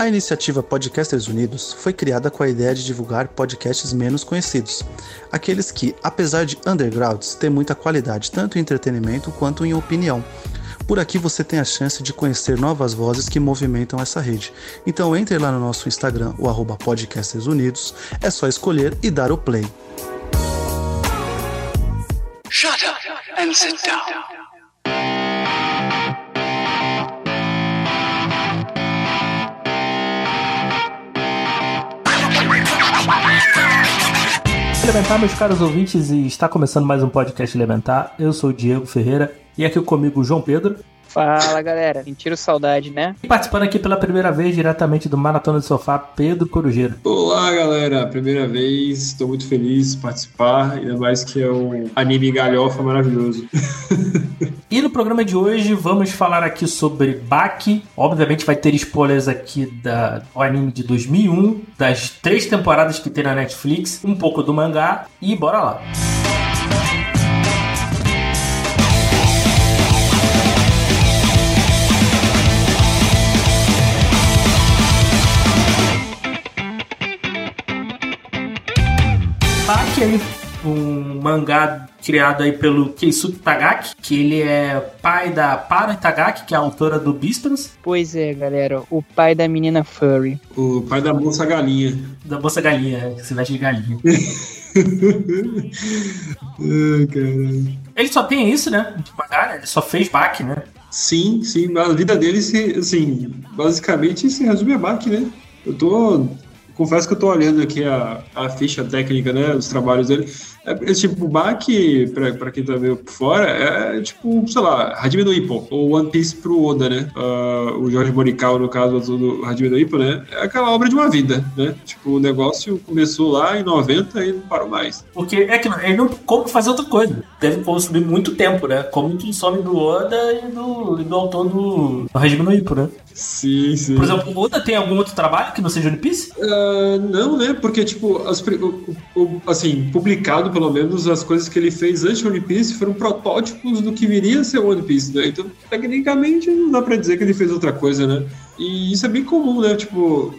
A iniciativa Podcasters Unidos foi criada com a ideia de divulgar podcasts menos conhecidos, aqueles que, apesar de undergrounds, têm muita qualidade tanto em entretenimento quanto em opinião. Por aqui você tem a chance de conhecer novas vozes que movimentam essa rede. Então entre lá no nosso Instagram, o @podcastersunidos, é só escolher e dar o play. Shut up and sit down. Elementar, meus caros ouvintes, e está começando mais um podcast Elementar. Eu sou o Diego Ferreira e aqui comigo o João Pedro. Fala, galera. Sentiram saudade, né? E participando aqui pela primeira vez, diretamente do Maratona do Sofá, Pedro Corujeiro. Olá, galera. Primeira vez, estou muito feliz de participar, ainda mais que é um anime galhofa maravilhoso. E no programa de hoje vamos falar aqui sobre Baki. Obviamente vai ter spoilers aqui do anime de 2001, das 3 temporadas que tem na Netflix, um pouco do mangá e bora lá. Baki aí, um mangá criado aí pelo Keisuke Tagaki, que ele é pai da Paro Itagaki, que é a autora do Beastars. Pois é, galera, o pai da menina Furry. O pai da moça galinha. Da moça galinha, que se veste de galinha. Ai, caralho. Ele só tem isso, né? De mangá, né? Ele só fez Baki, né? Sim, a vida dele, assim, basicamente se resume a Baki, né? Confesso que eu tô olhando aqui a ficha técnica, né, dos trabalhos dele. Esse tipo, o Baki, pra quem tá meio por fora, é tipo, sei lá, Hajime no Ippo, ou One Piece pro Oda, né? O Jorge Morikawa, no caso do Hajime no Ippo, né? É aquela obra de uma vida, né? Tipo, o negócio começou lá em 90 e não parou mais. Porque é que ele não como fazer outra coisa. Deve consumir muito tempo, né? Como que some do Oda e do autor do Hajime no Ippo, né? Sim. Por exemplo, o Oda tem algum outro trabalho que não seja One Piece? Não, né? Porque, tipo, assim, publicado, pelo menos, as coisas que ele fez antes de One Piece foram protótipos do que viria a ser One Piece, né? Então, tecnicamente, não dá pra dizer que ele fez outra coisa, né? E isso é bem comum, né? Tipo,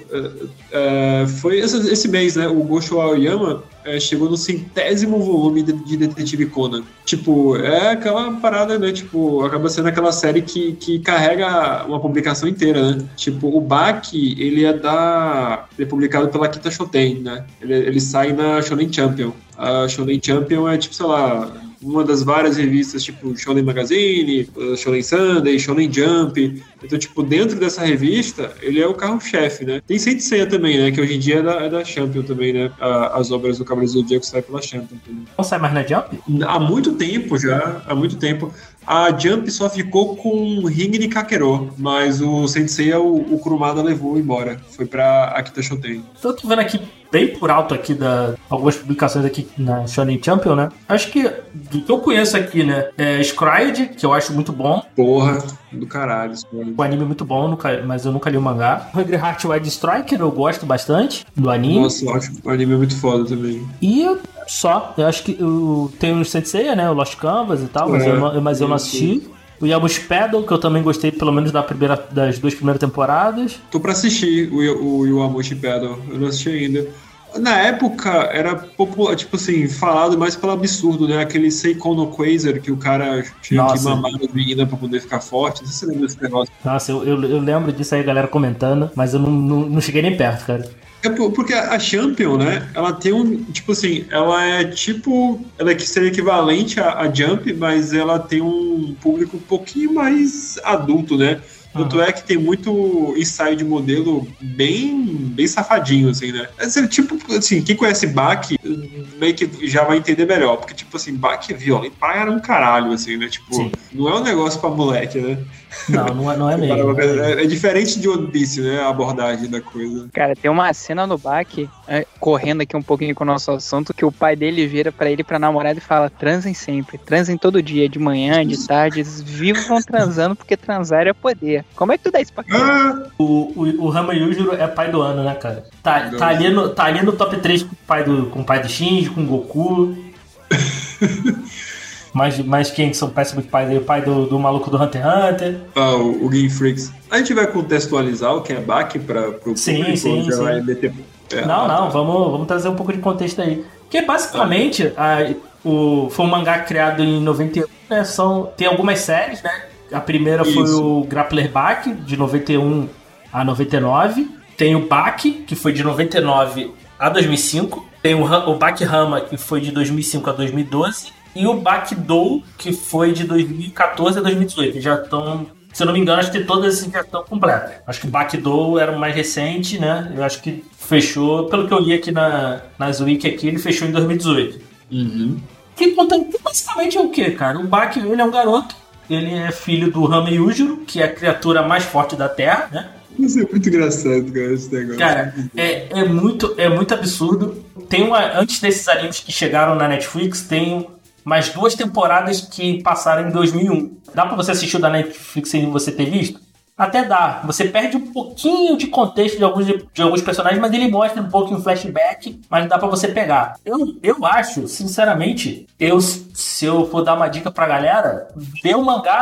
foi esse mês, né? O Gosho Aoyama chegou no 100º volume de Detetive Conan. Tipo, é aquela parada, né? Tipo, acaba sendo aquela série que carrega uma publicação inteira, né? Tipo, o Baki, ele é publicado pela Kita Shoten, né? Ele sai na Shonen Champion. A Shonen Champion é, tipo, sei lá, uma das várias revistas, tipo Shonen Magazine, Shonen Sunday, Shonen Jump. Então, tipo, dentro dessa revista, ele é o carro-chefe, né? Tem Saint Seiya também, né? Que hoje em dia é da Champion também, né? As obras do Cavaleiro do Zodíaco saem pela Champion também. Não sai mais na Jump? Há muito tempo já, A Jump só ficou com Ring Kakero, mas o Saint Seiya, o Kurumada levou embora. Foi pra Akita Shoten. Tô vendo aqui, bem por alto aqui, algumas publicações aqui na Shonen Champion, né? Acho que, do que eu conheço aqui, né? É Scryed, que eu acho muito bom. Porra, do caralho. Scryed. O anime é muito bom, mas eu nunca li o mangá. Hungry Heart Wide Striker, eu gosto bastante do anime. Nossa, eu acho o anime é muito foda também. E eu acho que tem o Saint Seiya, né? O Lost Canvas e tal, mas eu não assisti. O Yamush Pedal, que eu também gostei, pelo menos das 2 primeiras temporadas. Tô pra assistir o Yamush Pedal, eu não assisti ainda. Na época, era popular, tipo assim, falado mais pelo absurdo, né? Aquele Seikon no Quasar, que o cara tinha que mamar as meninas pra poder ficar forte. Não sei se você lembra desse negócio. Nossa, eu lembro disso aí, a galera comentando, mas eu não cheguei nem perto, cara. É porque a Champion, né, ela tem tipo assim, ela seria equivalente à Jump, mas ela tem um público um pouquinho mais adulto, né? Tanto é que tem muito ensaio de modelo bem safadinho, assim, né? Tipo, assim, quem conhece Baki meio que já vai entender melhor, porque, tipo assim, Baki é violento para um caralho, assim, né? Tipo, sim. Não é um negócio pra moleque, né? Não é mesmo. É diferente de One Piece, né? A abordagem da coisa. Cara, tem uma cena no Baki, correndo aqui um pouquinho com o nosso assunto, que o pai dele vira pra ele, pra namorada, e fala: transem sempre, transem todo dia, de manhã, de tarde, eles vivam transando porque transar é poder. Como é que tu dá isso pra cara? O Rama Yujiro é pai do ano, né, cara? Tá ali no top 3 com o pai do Shinji, com o Goku. Mas quem são péssimos pais aí? O pai do maluco do Hunter x Hunter. O Game Freaks. A gente vai contextualizar o que é baque pro público? Sim. Vai meter... Não, vamos trazer um pouco de contexto aí. Porque basicamente foi um mangá criado em 91, né? Tem algumas séries, né? A primeira foi o Grappler Baki, de 91 a 99. Tem o Baki, que foi de 99 a 2005. Tem o Baki Hama, que foi de 2005 a 2012. E o Baki Dou, que foi de 2014 a 2018. Já estão, se eu não me engano, acho que todas já estão completas. Acho que o Baki Dou era o mais recente, né? Eu acho que fechou, pelo que eu li aqui nas wiki aqui, ele fechou em 2018. Uhum. Que basicamente é o quê, cara? O Baki, ele é um garoto. Ele é filho do Rama Yujiro, que é a criatura mais forte da Terra, né? Isso é muito engraçado, cara, esse negócio. Cara, é muito absurdo. Antes desses animes que chegaram na Netflix, tem mais 2 temporadas que passaram em 2001. Dá pra você assistir o da Netflix sem você ter visto? Até dá. Você perde um pouquinho de contexto de alguns personagens, mas ele mostra um pouco em flashback, mas dá pra você pegar. Eu acho, sinceramente, se eu for dar uma dica pra galera, dê o mangá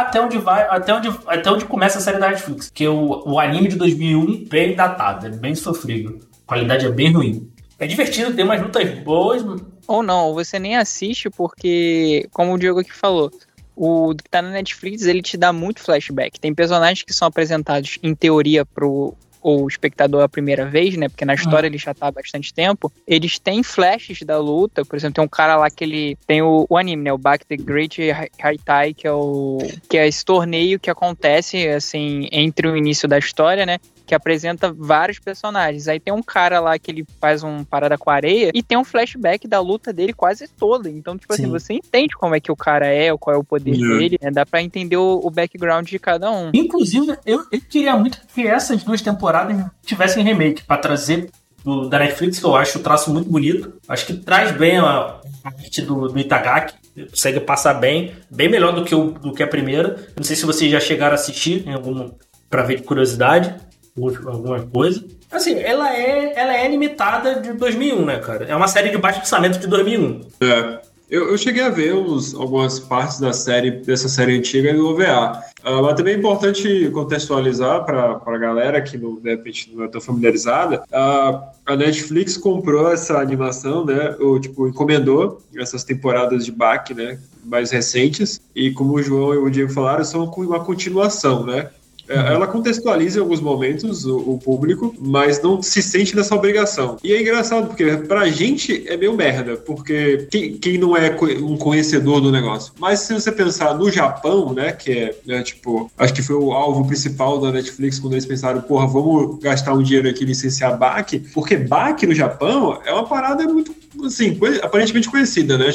até onde começa a série da Netflix. Porque o anime de 2001 bem datado, é bem sofrível. A qualidade é bem ruim. É divertido, tem umas lutas boas. Ou não, você nem assiste porque, como o Diogo aqui falou, o que tá na Netflix, ele te dá muito flashback. Tem personagens que são apresentados, em teoria, pro espectador a primeira vez, né? Porque na história ele já tá há bastante tempo. Eles têm flashes da luta. Por exemplo, tem um cara lá que ele tem o anime, né? O Baki the Great Haitai, que é esse torneio que acontece, assim, entre o início da história, né? Que apresenta vários personagens. Aí tem um cara lá que ele faz uma parada com a areia e tem um flashback da luta dele quase toda. Então, tipo assim, você entende como é que o cara é, qual é o poder dele, né? Dá pra entender o background de cada um. Inclusive, eu queria muito que essas 2 temporadas tivessem remake pra trazer da Netflix, que eu acho o traço muito bonito. Acho que traz bem a arte do Itagaki. Consegue passar bem melhor do que a primeira. Não sei se vocês já chegaram a assistir pra ver de curiosidade alguma coisa. Assim, ela é limitada de 2001, né, cara? É uma série de baixo orçamento de 2001. Eu cheguei a ver algumas partes dessa série antiga no OVA. Mas também é importante contextualizar para a galera que de repente não é tão familiarizada. A Netflix comprou essa animação, né? Encomendou essas temporadas de Baki, né? Mais recentes. E como o João e o Diego falaram, são uma continuação, né? Ela contextualiza em alguns momentos o público, mas não se sente nessa obrigação. E é engraçado, porque pra gente é meio merda, porque quem não é um conhecedor do negócio. Mas se você pensar no Japão, né, que acho que foi o alvo principal da Netflix quando eles pensaram, porra, vamos gastar um dinheiro aqui e licenciar Baki, porque Baki no Japão é uma parada muito, assim, aparentemente conhecida, né,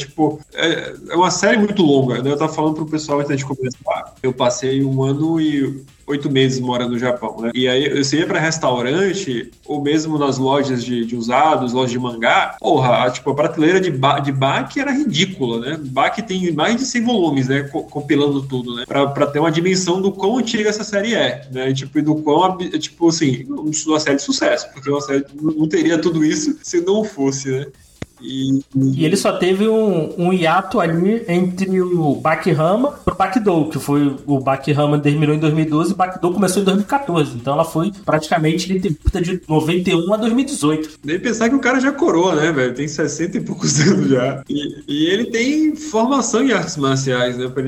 é uma série muito longa, né, eu tava falando pro pessoal antes de começar, eu passei 1 ano e 8 meses morando no Japão, né? E aí você ia pra restaurante, ou mesmo nas lojas de usados, lojas de mangá, porra, a prateleira de Baki era ridícula, né? Baki tem mais de 100 volumes, né? Compilando tudo, né? Pra ter uma dimensão do quão antiga essa série é, né? E do quão, assim, uma série de sucesso, porque uma série não teria tudo isso se não fosse, né? E ele só teve um hiato ali entre o Baki Hama e o Baki Dou, que foi o Baki Hama terminou em 2012 e o Baki Dou começou em 2014. Então ela foi praticamente de 91 a 2018. Nem pensar que o cara já coroa, né, velho? Tem 60 e poucos anos já. E ele tem formação em artes marciais, né?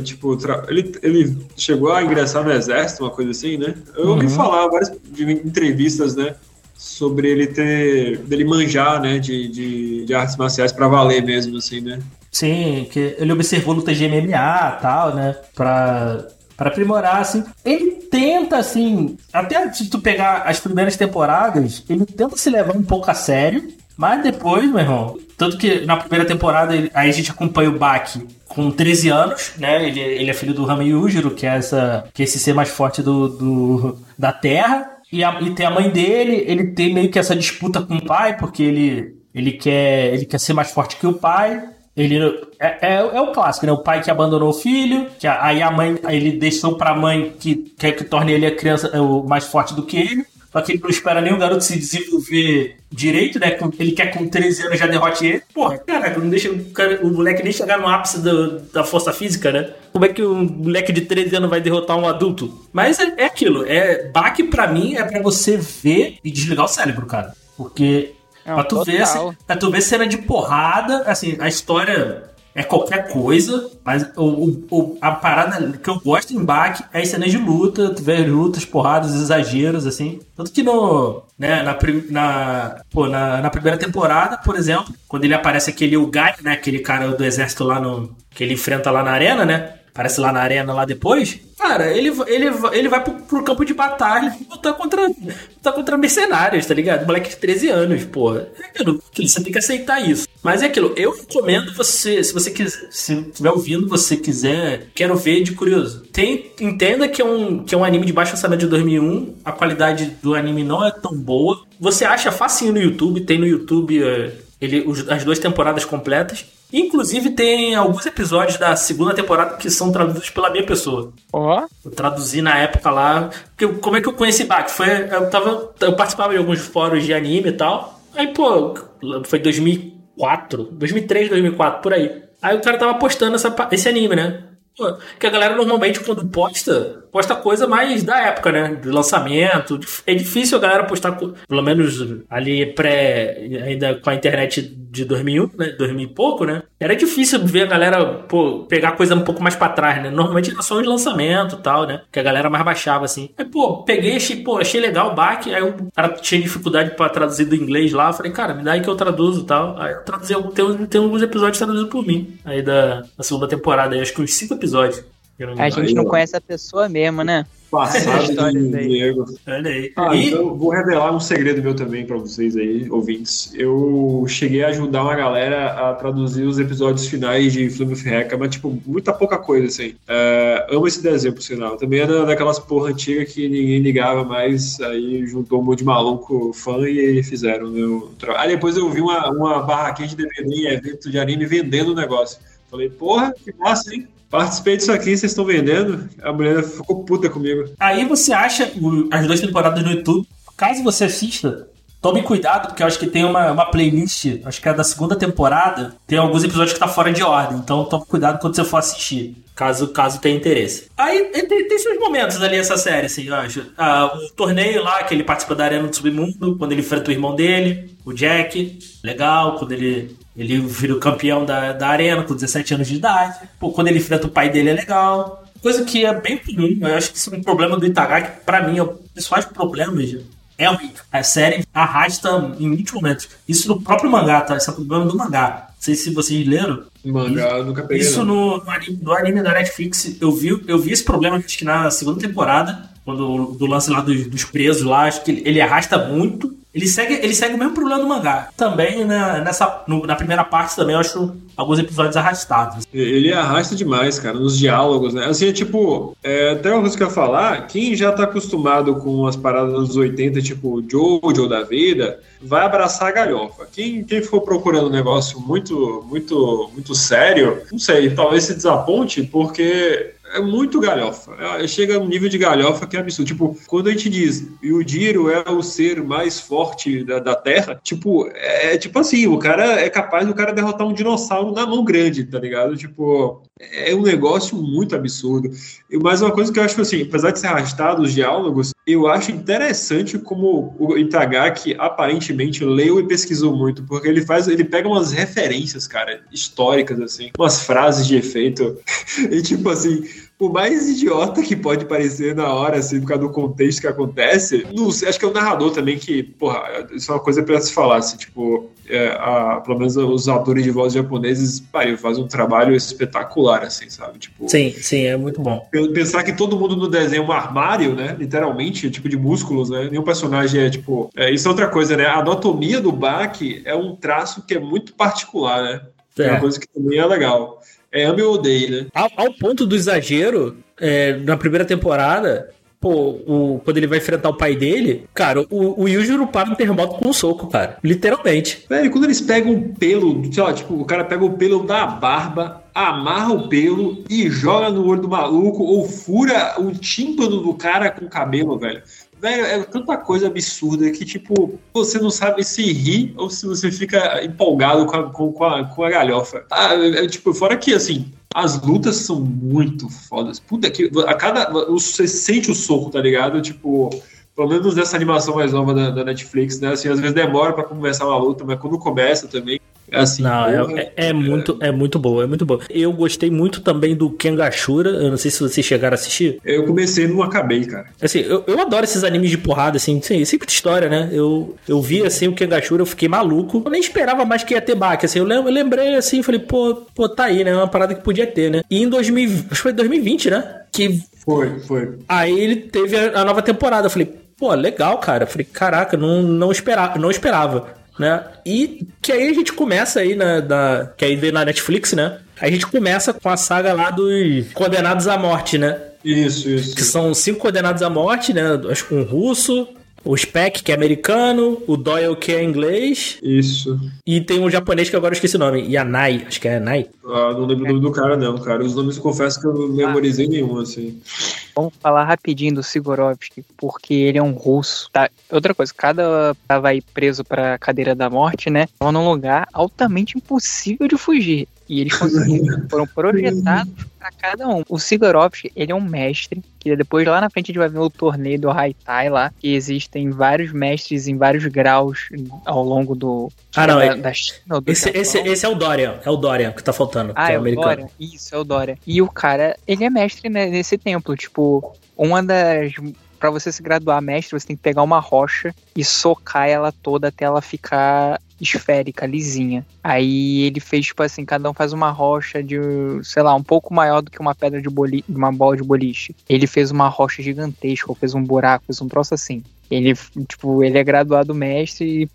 Ele chegou a ingressar no exército, uma coisa assim, né? Eu ouvi falar várias entrevistas, né? Sobre dele manjar, né, de artes marciais pra valer mesmo, assim, né? Sim, que ele observou lutas de MMA e tal, né, pra aprimorar, assim. Ele tenta, assim, até se tu pegar as primeiras temporadas, ele tenta se levar um pouco a sério, mas depois, meu irmão, tanto que na primeira temporada, aí a gente acompanha o Baki com 13 anos, né, ele é filho do Rama Yujiro, que é esse ser mais forte da Terra. E tem a mãe dele, ele tem meio que essa disputa com o pai, porque ele quer ser mais forte que o pai. Ele é o clássico, né? O pai que abandonou o filho, aí a mãe, ele deixou pra mãe que quer que torne ele a criança o mais forte do que ele. só que ele não espera nem o garoto se desenvolver direito, né? Ele quer com 13 anos já derrote ele. Porra, caraca, não deixa o moleque nem chegar no ápice da força física, né? Como é que um moleque de 13 anos vai derrotar um adulto? Mas é aquilo, Baki pra mim é pra você ver e desligar o cérebro, cara. Porque pra tu ver cena de porrada, assim, a história é qualquer coisa, mas a parada que eu gosto em Baki é as cenas de luta, tu vê lutas, porradas, exageros, assim. Tanto que na primeira temporada, por exemplo, quando ele aparece o Gai, né, aquele cara do exército lá que ele enfrenta lá na arena, né? Aparece lá na arena lá depois. Cara, ele vai pro campo de batalha e lutar contra mercenários, tá ligado? Moleque de 13 anos, porra. Você tem que aceitar isso. Mas é aquilo, eu recomendo você, se você quiser, se estiver ouvindo, você quiser, quero ver de curioso. Entenda que é um anime de baixo orçamento de 2001, a qualidade do anime não é tão boa. Você acha facinho no YouTube, tem no YouTube as 2 temporadas completas. Inclusive tem alguns episódios da segunda temporada que são traduzidos pela minha pessoa. Eu traduzi na época lá. Como é que eu conheci Baki? Eu participava de alguns fóruns de anime e tal. Aí, foi 2003, 2004, por aí. Aí o cara tava postando esse anime, né? Que a galera normalmente quando posta coisa mais da época, né? Do lançamento. É difícil a galera postar, pelo menos ali ainda com a internet de 2001, né? 2000 e pouco, né? Era difícil ver a galera, pegar coisa um pouco mais pra trás, né? Normalmente era só de lançamento e tal, né? Que a galera mais baixava, assim. Aí, peguei, achei legal o Baki. Aí o cara tinha dificuldade pra traduzir do inglês lá. Eu falei, cara, me dá aí que eu traduzo e tal. Aí eu traduzi, tem alguns episódios traduzidos por mim. Aí da segunda temporada, aí acho que uns 5 episódios. A gente não conhece a pessoa mesmo, né? Passado de Diego. Olha aí. Então eu vou revelar um segredo meu também pra vocês aí, ouvintes. Eu cheguei a ajudar uma galera a traduzir os episódios finais de Flame of Recca, mas tipo, muita pouca coisa, assim. Amo esse desenho, por sinal. Também era daquelas porra antigas que ninguém ligava mais, aí juntou um monte de maluco fã e fizeram. Aí depois eu vi uma barraquinha de DVD em evento de anime vendendo o negócio. Falei, porra, que massa, hein? Participei disso aqui, vocês estão vendendo? A mulher ficou puta comigo. Aí você acha as 2 temporadas no YouTube. Caso você assista, tome cuidado, porque eu acho que tem uma playlist, acho que é da segunda temporada, tem alguns episódios que tá fora de ordem. Então tome cuidado quando você for assistir, caso tenha interesse. Aí tem seus momentos ali essa série, assim, eu acho. O torneio lá, que ele participa da Arena do Submundo, quando ele enfrenta o irmão dele, o Jack. Legal, quando ele vira o campeão da arena com 17 anos de idade. Quando ele enfrenta o pai dele é legal. Coisa que é bem comum. Eu acho que isso é um problema do Itagaki, que pra mim é um dos principais problemas. É ruim. A série arrasta em muitos momentos. Isso no próprio mangá, tá? Esse é o problema do mangá. Não sei se vocês leram. Mangá, eu nunca peguei. Isso no anime da Netflix, eu vi esse problema acho que na segunda temporada, do lance lá dos presos lá. Acho que ele arrasta muito. Ele segue o mesmo problema do mangá. Também na primeira parte também eu acho alguns episódios arrastados. Ele arrasta demais, cara, nos diálogos, né? Assim, até uma coisa que eu ia falar, quem já tá acostumado com as paradas dos 80, tipo Jojo da vida, vai abraçar a galhofa. Quem for procurando um negócio muito, muito, muito sério, não sei, talvez se desaponte, porque é muito galhofa. Chega a um nível de galhofa que é absurdo. Tipo, quando a gente diz Yujiro é o ser mais forte da Terra, tipo assim, o cara é capaz de derrotar um dinossauro na mão grande, tá ligado? Tipo, é um negócio muito absurdo. Mas uma coisa que eu acho assim, apesar de ser arrastado os diálogos, eu acho interessante como o Itagaki aparentemente leu e pesquisou muito, porque ele pega umas referências, cara, históricas, assim, umas frases de efeito, e tipo assim, o mais idiota que pode parecer na hora, assim, por causa do contexto que acontece, não sei, acho que é o narrador também que, porra, isso é uma coisa pra se falar, assim, tipo, pelo menos os atores de voz japoneses, fazem um trabalho espetacular, assim, sabe, tipo... Sim, é muito bom. Pensar que todo mundo no desenho é um armário, né, literalmente, tipo de músculos, né, nenhum personagem é, tipo... isso é outra coisa, né, a anatomia do Baki é um traço que é muito particular, né, é uma coisa que também é legal. Ame ou odeie, né? Ao ponto do exagero, na primeira temporada, quando ele vai enfrentar o pai dele, cara, o Yujiro para um terremoto com um soco, cara. Literalmente. Velho, quando eles pegam o pelo, sei lá, tipo, o cara pega o pelo da barba, amarra o pelo e joga no olho do maluco, ou fura o tímpano do cara com o cabelo, velho. velho, é tanta coisa absurda que, tipo, você não sabe se rir ou se você fica empolgado com a galhofa. Tipo, fora que, assim, as lutas são muito fodas. Puta que... Você sente o soco, tá ligado? Tipo... Pelo menos nessa animação mais nova da Netflix, né? Assim, às vezes demora pra começar uma luta, mas quando começa também, é assim... Não, é muito boa, é muito boa. Eu gostei muito também do Kengashura, eu não sei se vocês chegaram a assistir. Eu comecei e não acabei, cara. Assim, eu adoro esses animes de porrada, assim, sempre de história, né? Eu vi, assim, o Kengashura, eu fiquei maluco. Eu nem esperava mais que ia ter Baki, assim, eu lembrei, assim, falei, pô, tá aí, né? Uma parada que podia ter, né? E em 2000, acho que foi 2020, né? Que... Foi. Aí ele teve a nova temporada, eu falei, pô, legal, cara. Eu falei, caraca, não esperava, né? E que aí a gente começa aí, que aí veio na Netflix, né? Aí a gente começa com a saga lá dos Condenados à Morte, né? Isso. Que são 5 condenados à morte, né? Acho que um russo, o Speck, que é americano, o Doyle, que é inglês. Isso. E tem um japonês que agora eu esqueci o nome. Yanai, acho que é Yanai. Não lembro o nome do cara, não, cara. Os nomes eu confesso que eu não memorizei nenhum, assim. Vamos falar rapidinho do Sigorovsky, porque ele é um russo. Tá? Outra coisa, cada tava aí preso pra cadeira da morte, né? Tava num lugar altamente impossível de fugir. E eles conseguiram, foram projetados pra cada um. O Sigorovsky, ele é um mestre, que depois lá na frente a gente vai ver o torneio do Haitai lá, que existem vários mestres em vários graus ao longo do... da China, do esse é o Dorian que tá faltando. Ah, é o Dorian? Isso, é o Dorian. E o cara, ele é mestre, né, nesse templo, tipo, pra você se graduar mestre, você tem que pegar uma rocha e socar ela toda até ela ficar esférica, lisinha. Aí ele fez, tipo assim, cada um faz uma rocha de, sei lá, um pouco maior do que uma pedra de uma bola de boliche. Ele fez uma rocha gigantesca, fez um buraco, fez um troço assim. Ele é graduado mestre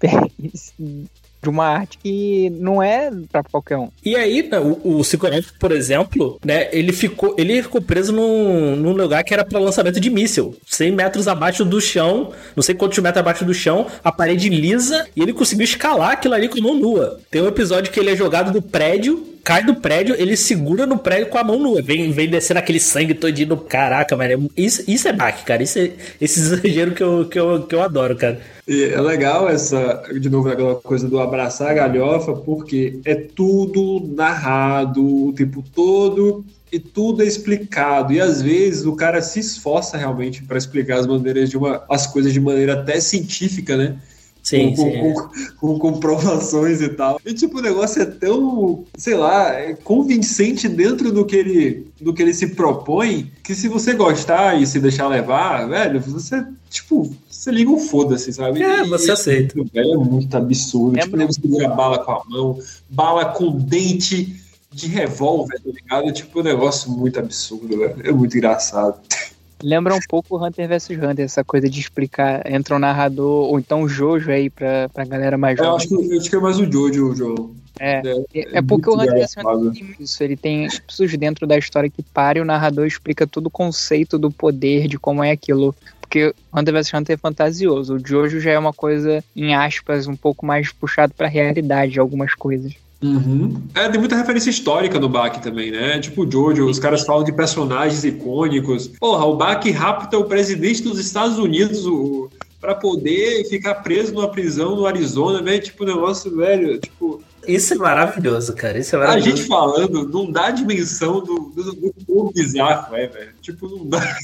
e de uma arte que não é pra qualquer um. E aí, o Sigorovsky, por exemplo, né, ele ficou preso num lugar que era para lançamento de míssil, 100 metros abaixo do chão, não sei quantos metros abaixo do chão, a parede lisa, e ele conseguiu escalar aquilo ali com a mão nua. Tem um episódio que ele é jogado do prédio, cai do prédio, ele segura no prédio com a mão nua, vem descendo aquele sangue todinho. Caraca, mano, isso é Baki, cara, esse exagero que eu adoro, cara. E é legal de novo, aquela coisa do abraçar a galhofa, porque é tudo narrado o tempo todo e tudo é explicado. E às vezes o cara se esforça realmente para explicar as coisas de maneira até científica, né? Sim, com comprovações e tal. E tipo, o negócio é tão, sei lá, convincente dentro do que ele se propõe, que se você gostar e se deixar levar, velho, você liga um foda-se, sabe? Você aceita. É muito absurdo. Tipo, você segura bala com a mão, bala com dente de revólver, tá ligado? Tipo, um negócio muito absurdo, velho. É muito engraçado. Lembra um pouco o Hunter vs Hunter, essa coisa de explicar, entra um narrador, ou então o Jojo aí pra galera mais jovem. Eu acho que é mais o Jojo. É porque o Hunter vs Hunter tem isso, ele tem episódios dentro da história que para e o narrador explica todo o conceito do poder, de como é aquilo. Porque Hunter vs Hunter é fantasioso, o Jojo já é uma coisa, em aspas, um pouco mais puxado pra realidade, algumas coisas. Uhum. Tem muita referência histórica no Baki também, né? Tipo o Jojo, os caras falam de personagens icônicos. Porra, o Baki rapta o presidente dos Estados Unidos pra poder ficar preso numa prisão no Arizona, velho. Tipo, negócio, velho, tipo... Isso é maravilhoso, cara. Isso é maravilhoso. A gente falando, não dá a dimensão do bizarro, velho. Tipo, não dá...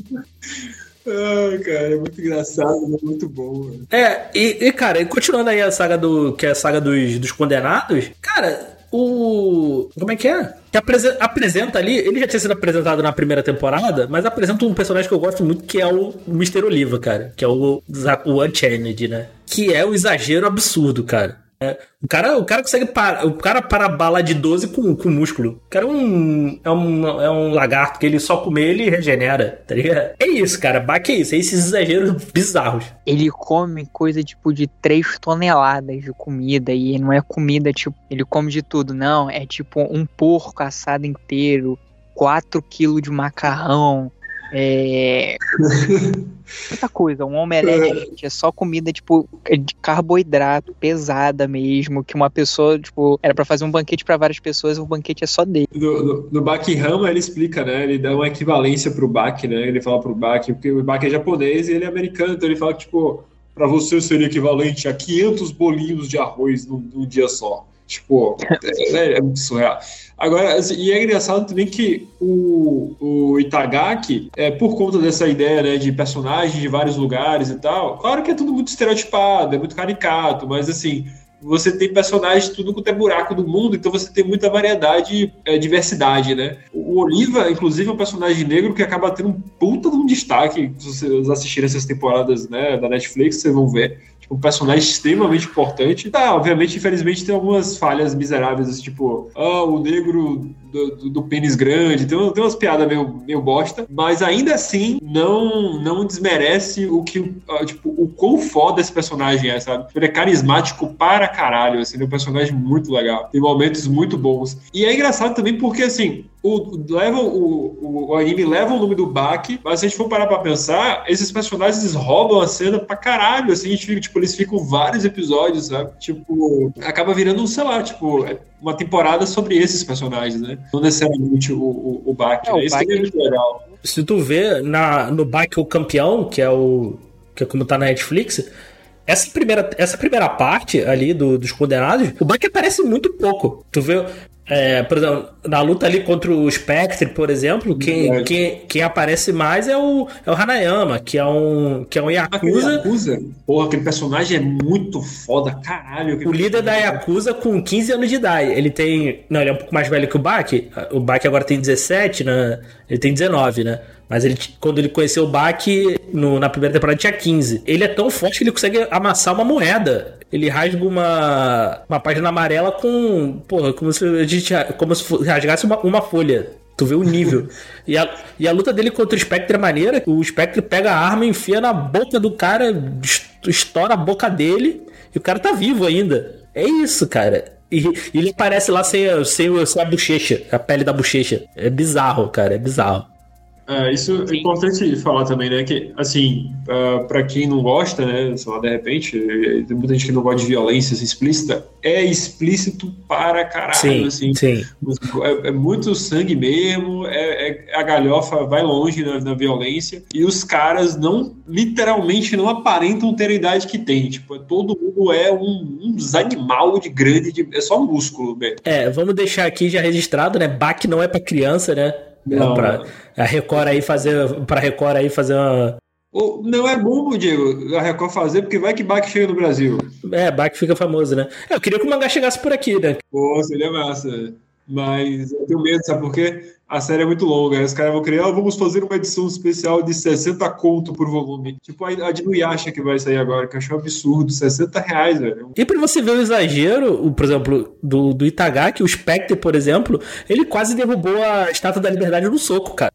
Ai, cara, é muito engraçado, é muito bom. Velho. Cara, continuando aí a saga dos condenados, cara, como é que é? Que apresenta ali, ele já tinha sido apresentado na primeira temporada, mas apresenta um personagem que eu gosto muito, que é o Mr. Oliva, cara, que é o Unchained, né? Que é o exagero absurdo, cara. O cara consegue para a bala de 12 com músculo. O cara é um lagarto que ele só comer ele regenera, tá ligado? É isso, cara. Baki é isso, é esses exageros bizarros. Ele come coisa tipo de 3 toneladas de comida e não é comida tipo, ele come de tudo, não. É tipo um porco assado inteiro, 4 quilos de macarrão. Outra coisa, um omelete, gente, é só comida, tipo, de carboidrato, pesada mesmo, que uma pessoa, tipo, era pra fazer um banquete pra várias pessoas, o banquete é só dele. No Baki Rama ele explica, né? Ele dá uma equivalência pro Baki, né? Ele fala pro Baki, porque o Baki é japonês e ele é americano, então ele fala que, tipo, pra você seria equivalente a 500 bolinhos de arroz num dia só. Tipo, é muito surreal. Agora, assim, e é engraçado também que o Itagaki, por conta dessa ideia, né, de personagens de vários lugares e tal, claro que é tudo muito estereotipado, é muito caricato, mas assim, você tem personagens tudo quanto é buraco do mundo, então você tem muita variedade, diversidade, né? O Oliva, inclusive, é um personagem negro que acaba tendo um puta de um destaque. Se vocês assistirem essas temporadas, né, da Netflix, vocês vão ver. Tipo, um personagem extremamente importante. Tá, obviamente, infelizmente, tem algumas falhas miseráveis, assim, tipo, o negro do pênis grande, tem umas piadas meio bosta, mas ainda assim não desmerece o quão foda esse personagem é, sabe? Ele é carismático para caralho, assim, é um personagem muito legal, tem momentos muito bons. E é engraçado também porque, assim, o anime leva o nome do Baki, mas se a gente for parar pra pensar, esses personagens roubam a cena pra caralho, assim, tipo, eles ficam vários episódios, sabe? Tipo, acaba virando, sei lá, tipo, uma temporada sobre esses personagens, né? Não necessariamente o Baki, né? Isso também é muito legal. Se tu vê no Baki o Campeão, que é como tá na Netflix, essa primeira parte ali dos condenados, o Baki aparece muito pouco. Tu vê, por exemplo, na luta ali contra o Spectre, por exemplo, quem aparece mais é o Hanayama, que é um Yakuza. Porra, aquele personagem é muito foda, caralho. O líder da Yakuza com 15 anos de idade. Ele é um pouco mais velho que o Baki. O Baki agora tem 17, né? Ele tem 19, né? Mas quando ele conheceu o Baki, na primeira temporada tinha 15. Ele é tão forte que ele consegue amassar uma moeda. Ele rasga uma página amarela com... Porra, como se rasgasse uma folha. Tu vê o nível. E a luta dele contra o Spectre é maneira. O Spectre pega a arma, enfia na boca do cara, estoura a boca dele, e o cara tá vivo ainda. É isso, cara. E ele aparece lá sem a bochecha, a pele da bochecha. É bizarro, cara, é bizarro. Isso é importante falar também, né? Que, assim, pra quem não gosta, né? Sei lá, de repente, tem muita gente que não gosta de violência explícita. É explícito para caralho, sim, assim. Sim. É muito sangue mesmo, a galhofa vai longe na violência. E os caras literalmente não aparentam ter a idade que tem. Tipo, todo mundo é um animal de grande, é só músculo mesmo. Vamos deixar aqui já registrado, né? Baki não é pra criança, né? Pra Record aí fazer uma... Não é bom, Diego, a Record fazer, porque vai que Baki chega no Brasil. Baki fica famoso, né? Eu queria que o mangá chegasse por aqui, né? Pô, seria massa. Mas eu tenho medo, sabe por quê? A série é muito longa. Aí os caras vão querer, vamos fazer uma edição especial de 60 conto por volume. Tipo a de Nuyasha que vai sair agora, que eu acho um absurdo. 60 reais, velho. E pra você ver o exagero, por exemplo, do Itagaki, o Spectre, por exemplo, ele quase derrubou a Estátua da Liberdade no soco, cara.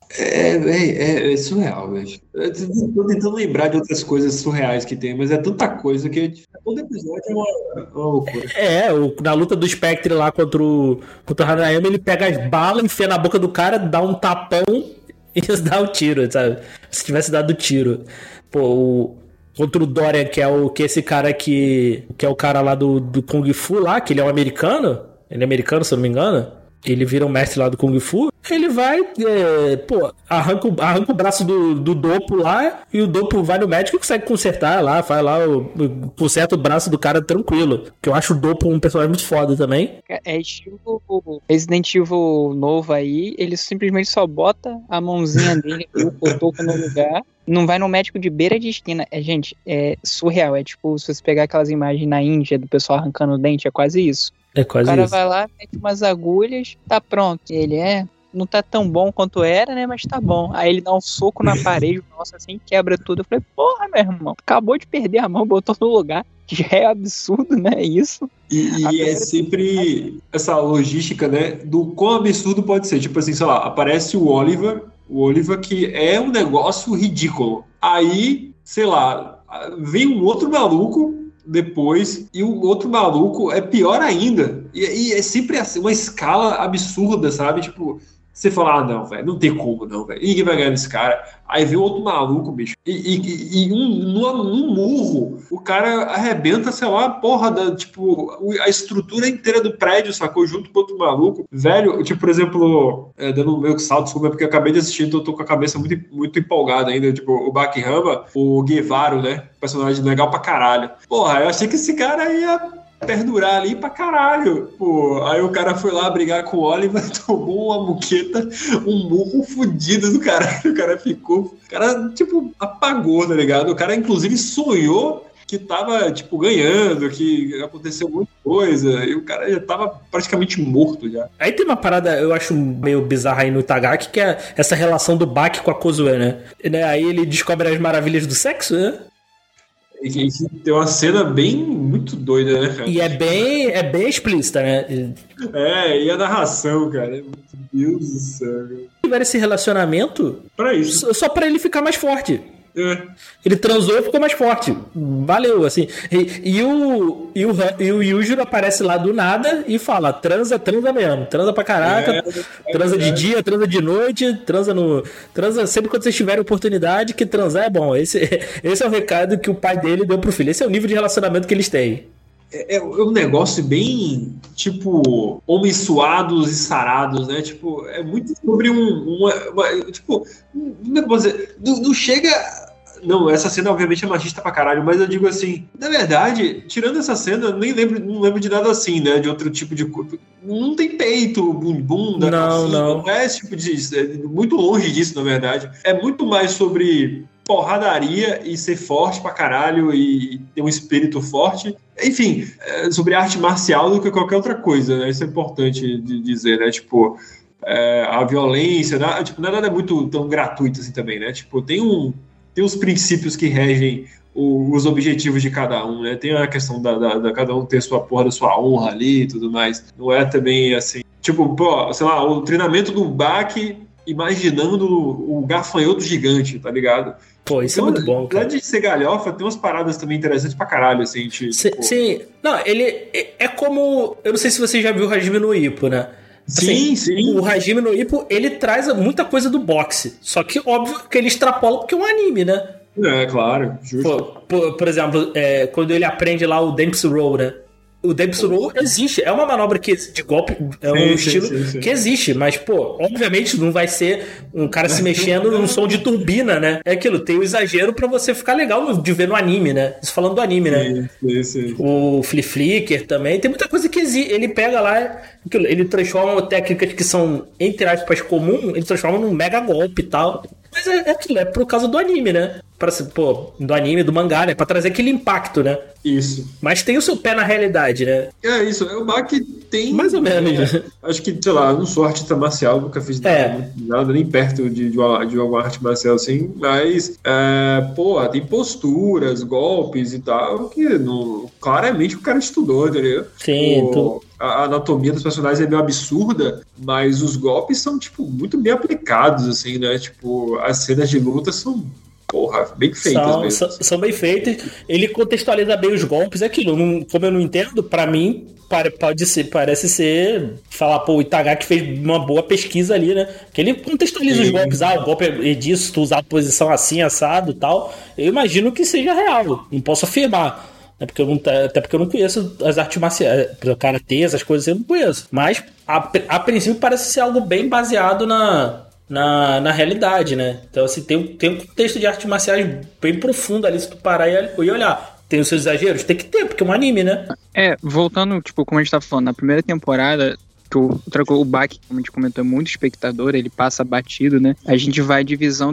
É surreal, velho. Eu tô tentando lembrar de outras coisas surreais que tem, mas é tanta coisa que todo episódio é uma loucura. Na luta do Spectre lá contra o Hanayama, ele pega as balas, enfia na boca do cara, dá um tapão e dá o tiro, sabe? Se tivesse dado o tiro. Pô, contra o Dorian, que é esse cara que é o cara lá do Kung Fu lá, que ele é um americano. Ele é americano, se eu não me engano. Ele vira um mestre lá do Kung Fu. Ele vai, arranca o braço do Dopo lá, e o Dopo vai no médico e consegue consertar lá, faz lá, conserta o braço do cara tranquilo. Que eu acho o Dopo um personagem muito foda também. É estilo Resident Evil novo aí, ele simplesmente só bota a mãozinha dele, o toco no lugar, não vai no médico de beira de esquina. Gente, é surreal, é tipo, se você pegar aquelas imagens na Índia do pessoal arrancando o dente, é quase isso. É quase isso. O cara isso. vai lá, mete umas agulhas, tá pronto. Ele não tá tão bom quanto era, né, mas tá bom. Aí ele dá um soco na parede, nossa, assim, quebra tudo. Eu falei, porra, meu irmão, acabou de perder a mão, botou no lugar. Que já é absurdo, né, isso. E é sempre essa logística, né, do quão absurdo pode ser. Tipo assim, sei lá, aparece o Oliver que é um negócio ridículo. Aí, sei lá, vem um outro maluco depois, e o outro maluco é pior ainda. E é sempre assim, uma escala absurda, sabe? Tipo, Você fala, não, velho, não tem como não, velho. Ninguém vai ganhar desse cara. Aí vem outro maluco, bicho. Num murro, o cara arrebenta, sei lá, a porra a estrutura inteira do prédio, sacou? Junto com outro maluco. Velho, tipo, por exemplo, dando um meio que salto, desculpa, porque eu acabei de assistir, então eu tô com a cabeça muito, muito empolgada ainda. Tipo, o Baki Hama, o Guevara, né? Personagem legal pra caralho. Porra, eu achei que esse cara ia perdurar ali pra caralho. Pô, aí o cara foi lá brigar com o Oliver, tomou uma muqueta, um murro fudido do caralho. O cara ficou... O cara, tipo, apagou, tá ligado? O cara, inclusive, sonhou que tava, tipo, ganhando, que aconteceu muita coisa, e o cara já tava praticamente morto já. Aí tem uma parada, eu acho meio bizarra aí no Itagaki, que é essa relação do Baki com a Kozue, né? Aí ele descobre as maravilhas do sexo, né? E tem uma cena muito doida, né, cara? E é bem explícita, né? E a narração, cara. Meu Deus do céu. Tiver esse relacionamento pra isso. Só pra ele ficar mais forte. Ele transou e ficou mais forte. Valeu, assim. E o Yujiro aparece lá do nada e fala: transa mesmo. Transa pra caraca. Transa de dia, transa de noite. Transa sempre quando vocês tiverem oportunidade, que transar é bom. Esse é o recado que o pai dele deu pro filho. Esse é o nível de relacionamento que eles têm. É um negócio bem, tipo, homens suados e sarados, né? Tipo, é muito sobre não chega... Não, essa cena obviamente é machista pra caralho, mas eu digo assim, na verdade, tirando essa cena, eu não lembro de nada assim, né? De outro tipo de corpo. Não tem peito, bunda, não é esse tipo de... É muito longe disso, na verdade. É muito mais sobre porradaria e ser forte pra caralho e ter um espírito forte. Enfim, sobre arte marcial do que qualquer outra coisa, né? Isso é importante de dizer, né? Tipo, a violência, nada é muito tão gratuito assim também, né? Tipo, tem os princípios que regem os objetivos de cada um, né? Tem a questão da cada um ter sua porra da sua honra ali e tudo mais. Não é também assim... Tipo, pô, sei lá, o treinamento do Baki imaginando o gafanhoto gigante, tá ligado? Pô, isso então, é muito bom, cara. Apesar de ser galhofa, tem umas paradas também interessantes pra caralho, assim. Sim. Não, ele é como... Eu não sei se você já viu o Hajime no Ippo, né? Sim. O Hajime no Ippo, ele traz muita coisa do boxe. Só que, óbvio, que ele extrapola porque é um anime, né? É, claro. Justo. Por exemplo, quando ele aprende lá o Dempsey Roll, né? O Dempsey Roll existe. É uma manobra de golpe, estilo que existe. Mas, pô, obviamente não vai ser um cara se mexendo num som de turbina, né? É aquilo, tem o exagero pra você ficar legal de ver no anime, né? Isso falando do anime, né? Sim. O Flea Flicker também. Tem muita coisa que ele pega lá, ele transforma técnicas que são, entre aspas, comum, ele transforma num mega golpe e tal. Mas aquilo, é por causa do anime, né? Do anime, do mangá, né? Pra trazer aquele impacto, né? Isso. Mas tem o seu pé na realidade, né? É isso, o Baki tem... Mais ou menos. Acho que, sei lá, não sou artista marcial, nunca fiz nada nem perto de alguma arte marcial assim, mas, tem posturas, golpes e tal, que claramente o cara estudou, entendeu? Sim, A anatomia dos personagens é meio absurda, mas os golpes são, tipo, muito bem aplicados, assim, né? Tipo, as cenas de luta são, bem feitas mesmo. São bem feitas. Ele contextualiza bem os golpes. É aquilo, como eu não entendo, pra mim, parece ser... Falar, o Itagaki fez uma boa pesquisa ali, né? Que ele contextualiza os golpes. O golpe é disso, tu usar a posição assim, assado e tal. Eu imagino que seja real. Não posso afirmar. Até porque eu não conheço as artes marciais, karatê, essas coisas eu não conheço. Mas, a princípio, parece ser algo bem baseado na realidade, né? Então, assim, tem um contexto de artes marciais bem profundo ali, se tu parar e olhar. Tem os seus exageros? Tem que ter, porque é um anime, né? Voltando, tipo, como a gente tá falando, na primeira temporada... O Baki, como a gente comentou, é muito espectador, ele passa batido, né? A gente vai à divisão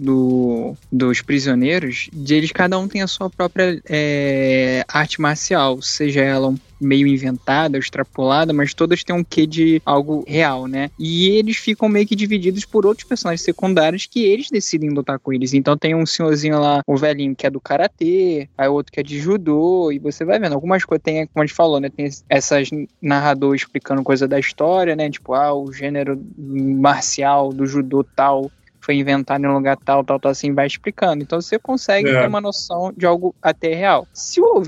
dos prisioneiros, eles cada um tem a sua própria arte marcial, seja ela meio inventada, extrapolada, mas todas têm um quê de algo real, né? E eles ficam meio que divididos por outros personagens secundários que eles decidem lutar com eles. Então tem um senhorzinho lá, um velhinho que é do karatê, aí outro que é de judô, e você vai vendo algumas coisas, tem, como a gente falou, né? Tem essas narradores explicando coisa da história, né? Tipo, o gênero marcial do judô tal foi inventado em um lugar tal, assim, vai explicando. Então você consegue ter uma noção de algo até real. Se o ouvinte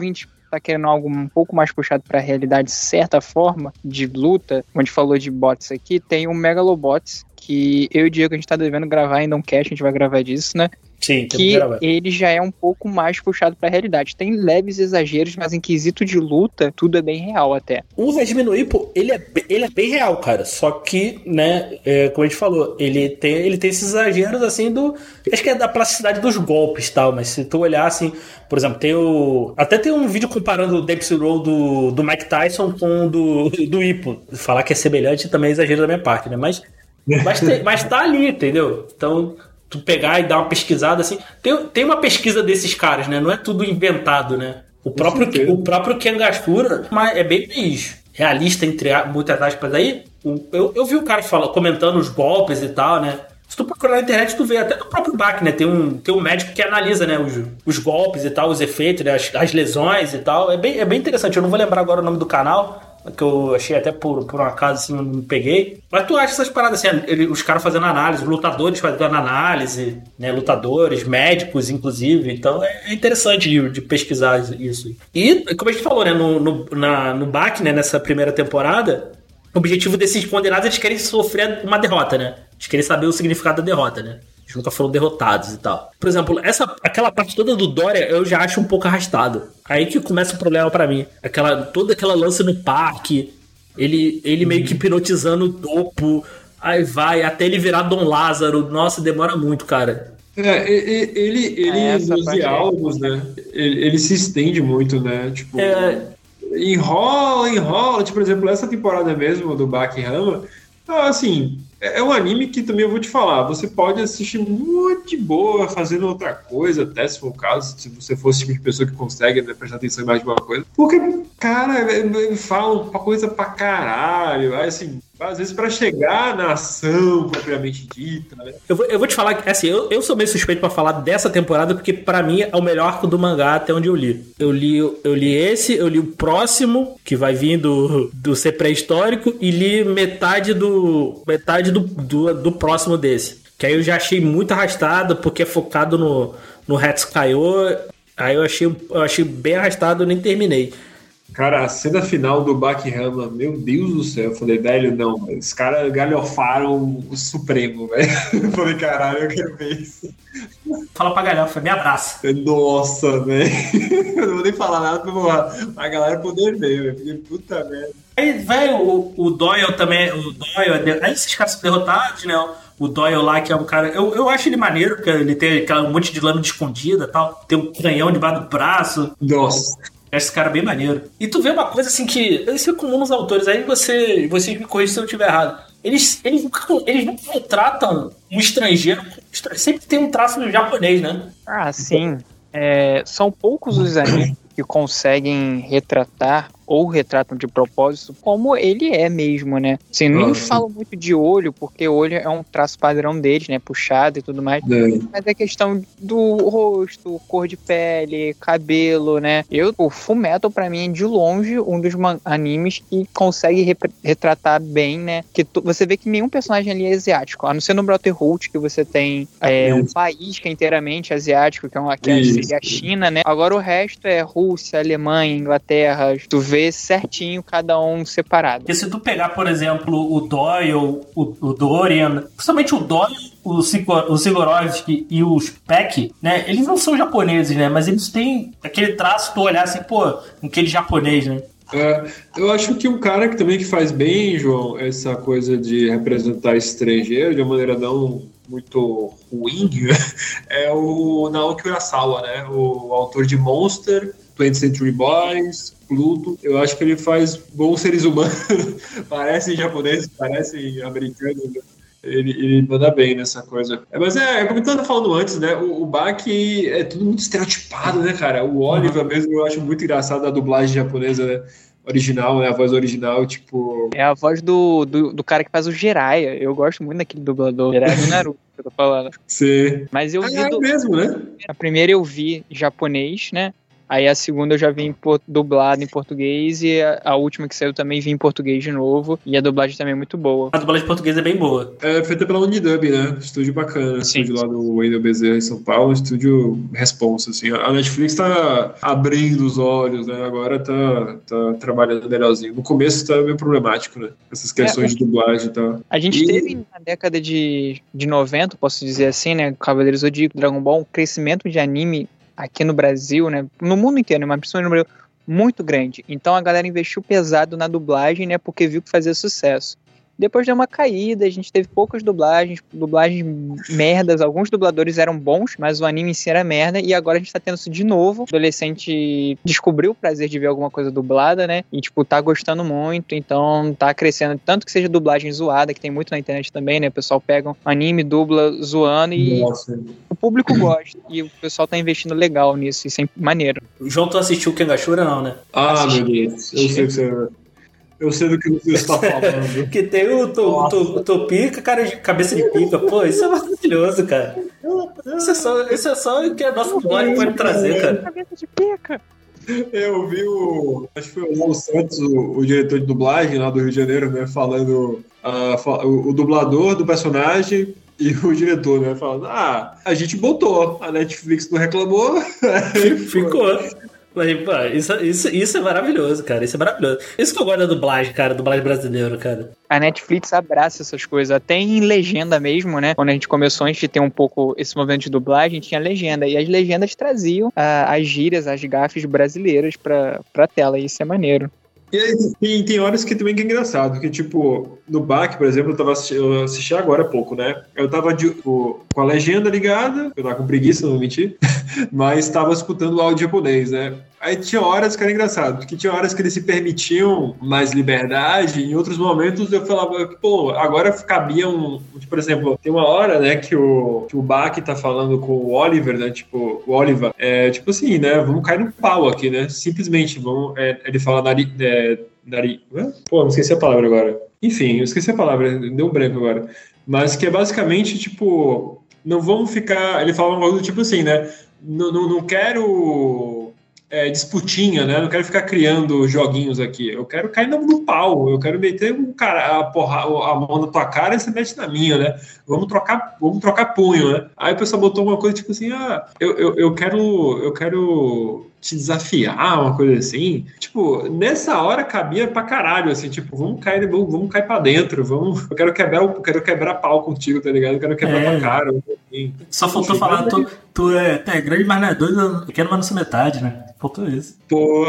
tá querendo algo um pouco mais puxado pra realidade, de certa forma, de luta, como a gente falou de bots aqui, tem o Megalobots, que eu e o Diego a gente tá devendo gravar ainda um cast, a gente vai gravar disso, né? Sim, Que ele já é um pouco mais puxado pra realidade. Tem leves exageros, mas em quesito de luta, tudo é bem real até. O Regime no Ippo, ele é bem real, cara. Só que, né, como a gente falou, ele tem esses exageros, assim, acho que é da plasticidade dos golpes e tal, mas se tu olhar, assim, por exemplo, até tem um vídeo comparando o Dempsey Roll do Mike Tyson com o do Ippo. Falar que é semelhante também é exagero da minha parte, né? Mas tá ali, entendeu? Então, tu pegar e dar uma pesquisada, assim. Tem uma pesquisa desses caras, né? Não é tudo inventado, né? O próprio Ken Gastura é bem mais realista, entre muitas aspas aí. Eu vi o cara comentando os golpes e tal, né? Se tu procurar na internet, tu vê até no próprio Bach, né? Tem um médico que analisa, né, os golpes e tal, os efeitos, né? As lesões e tal. É bem interessante. Eu não vou lembrar agora o nome do canal, que eu achei até por um acaso, assim, não peguei. Mas tu acha essas paradas, assim, os caras fazendo análise, os lutadores fazendo análise, né, lutadores, médicos, inclusive. Então é interessante de pesquisar isso. E, como a gente falou, né, no BAC, né, nessa primeira temporada, o objetivo desses condenados, eles querem sofrer uma derrota, né? Eles querem saber o significado da derrota, né? Eles nunca foram derrotados e tal. Por exemplo, aquela parte toda do Dória eu já acho um pouco arrastado. Aí que começa o problema pra mim. Toda aquela lance no parque, ele meio que hipnotizando o topo, aí vai até ele virar Dom Lázaro. Nossa, demora muito, cara. Ele nos diálogos, né? Ele se estende muito, né? Tipo, enrola. Tipo, por exemplo, essa temporada mesmo do Baki Hama, assim, é um anime que também eu vou te falar, você pode assistir muito de boa, fazendo outra coisa, até se for o caso, se você fosse o tipo de pessoa que consegue, né, prestar atenção em mais de uma coisa. Porque, cara, fala uma coisa pra caralho, assim, às vezes pra chegar na ação propriamente dita, né? Eu vou te falar que, assim, eu sou meio suspeito pra falar dessa temporada, porque pra mim é o melhor arco do mangá até onde eu li. Eu li o próximo, que vai vir do ser pré-histórico, e li metade do próximo desse. Que aí eu já achei muito arrastado, porque é focado no Hetsukayo. Aí eu achei bem arrastado, eu nem terminei. Cara, a cena final do Baki-Hama, meu Deus do céu, eu falei, velho, não, os caras galhofaram o Supremo, velho. Eu falei, caralho, eu quero ver isso. Fala pra galhofa, me abraça. Nossa, velho. Eu não vou nem falar nada pra galera poder ver, velho. Puta merda. Aí, velho, o Doyle também, aí esses caras são derrotados, né? O Doyle lá, que é um cara... Eu acho ele maneiro, porque ele tem um monte de lâmina escondida e tal. Tem um canhão debaixo do braço. Nossa. Esse cara é bem maneiro. E tu vê uma coisa assim que... Isso é comum nos autores. Aí vocês me corrigem se eu estiver errado. Eles não retratam um estrangeiro... Sempre tem um traço japonês, né? Ah, sim. São poucos os animes que conseguem retratar ou retratam de propósito como ele é mesmo, né? Assim, nem falo muito de olho, porque o olho é um traço padrão deles, né? Puxado e tudo mais. Mas é questão do rosto, cor de pele, cabelo, né? O Fullmetal, pra mim, é de longe um dos animes que consegue retratar bem, né? Que você vê que nenhum personagem ali é asiático. A não ser no Brotherhood, que você tem um país que é inteiramente asiático, que seria a China, né? Agora o resto é Rússia, Alemanha, Inglaterra. Tu vê certinho cada um separado. Porque se tu pegar, por exemplo, o Doyle, o Dorian, principalmente o Doyle, o Sigorovsky e os Peck, né? Eles não são japoneses, né? Mas eles têm aquele traço, tu olhar assim, pô, aquele japonês, né? Eu acho que um cara que faz bem, João, essa coisa de representar estrangeiro de uma maneira não muito ruim, é o Naoki Urasawa, né? O autor de Monster, 20th Century Boys, Pluto. Eu acho que ele faz bons seres humanos. Parecem japoneses, parecem americanos. Ele manda bem nessa coisa. Mas como eu estava falando antes, né? O Baki é tudo muito estereotipado, né, cara? O Oliver mesmo eu acho muito engraçado a dublagem japonesa, né? Original, né? A voz original, tipo... É a voz do cara que faz o Jiraiya. Eu gosto muito daquele dublador. Jiraiya do Naruto, que eu tô falando. Sim. Mas eu vi... mesmo, né? A primeira eu vi japonês, né? Aí a segunda eu já vi dublada em português e a última que saiu também vi em português de novo. E a dublagem também é muito boa. A dublagem portuguesa é bem boa. É feita pela Unidub, né? Estúdio bacana. Sim. Estúdio lá do Wendel Bezerra em São Paulo. Estúdio responsa, assim. A Netflix tá abrindo os olhos, né? Agora tá trabalhando melhorzinho. No começo tá meio problemático, né? Essas questões de dublagem e tal. A gente teve na década de 90, posso dizer assim, né? Cavaleiros do Zodíaco, Dragon Ball, um crescimento de anime aqui no Brasil, né? No mundo inteiro, mas principalmente no Brasil, muito grande. Então a galera investiu pesado na dublagem, né? Porque viu que fazia sucesso. Depois deu uma caída, a gente teve poucas dublagens merdas, alguns dubladores eram bons, mas o anime em si era merda, e agora a gente tá tendo isso de novo. O adolescente descobriu o prazer de ver alguma coisa dublada, né, e tipo, tá gostando muito, então tá crescendo, tanto que seja dublagem zoada, que tem muito na internet também, né, o pessoal pega um anime, dubla zoando e o público gosta, e o pessoal tá investindo legal nisso, isso é maneiro. O João, tu assistiu o Kengashura, não, né? Meu Deus, eu sei que você... Eu sei do que você está falando. Que tem o Topica, cara de cabeça de pica. Pô, isso é maravilhoso, cara. Isso é só o que a nossa dublagem pode trazer, cara. Cabeça de pica. Eu vi acho que foi o Léo Santos, o diretor de dublagem lá do Rio de Janeiro, né, falando o dublador do personagem e o diretor, né, falando, a gente botou, a Netflix não reclamou. Ficou. Isso é maravilhoso, cara. Isso é maravilhoso. Isso que eu gosto da dublagem, cara. Dublagem brasileira, cara. A Netflix abraça essas coisas. Até em legenda mesmo, né? Quando a gente começou, antes de ter um pouco esse movimento de dublagem, tinha legenda. E as legendas traziam as gírias, as gafes brasileiras pra tela. E isso é maneiro. E tem horas que também que é engraçado, que tipo, no BAC, por exemplo, eu assisti agora há pouco, né? Eu tava com a legenda ligada, eu tava com preguiça, não vou mentir, mas tava escutando o áudio japonês, né? Aí tinha horas que era engraçado, porque tinha horas que eles se permitiam mais liberdade, e em outros momentos eu falava, pô, agora cabia por exemplo, tem uma hora, né, que o Bach tá falando com o Oliver, né, tipo, o Oliver, tipo assim, né, vamos cair no pau aqui, né, simplesmente, ele fala pô, não esqueci a palavra agora. Enfim, eu esqueci a palavra, deu um branco agora. Mas que é basicamente, tipo, não vamos ficar, ele fala uma coisa do tipo assim, né, não quero... disputinha, né? Não quero ficar criando joguinhos aqui. Eu quero cair no pau. Eu quero meter a mão na tua cara e você mete na minha, né? Vamos trocar punho, né? Aí o pessoal botou uma coisa tipo assim, eu quero te desafiar, uma coisa assim. Tipo, nessa hora cabia pra caralho, assim, tipo, vamos cair pra dentro, eu quero quebrar pau contigo, tá ligado? Eu quero quebrar tua cara. Assim. Só faltou falar, tu é grande, mas não é doido, eu quero mais na sua metade, né? Faltou isso. Pô...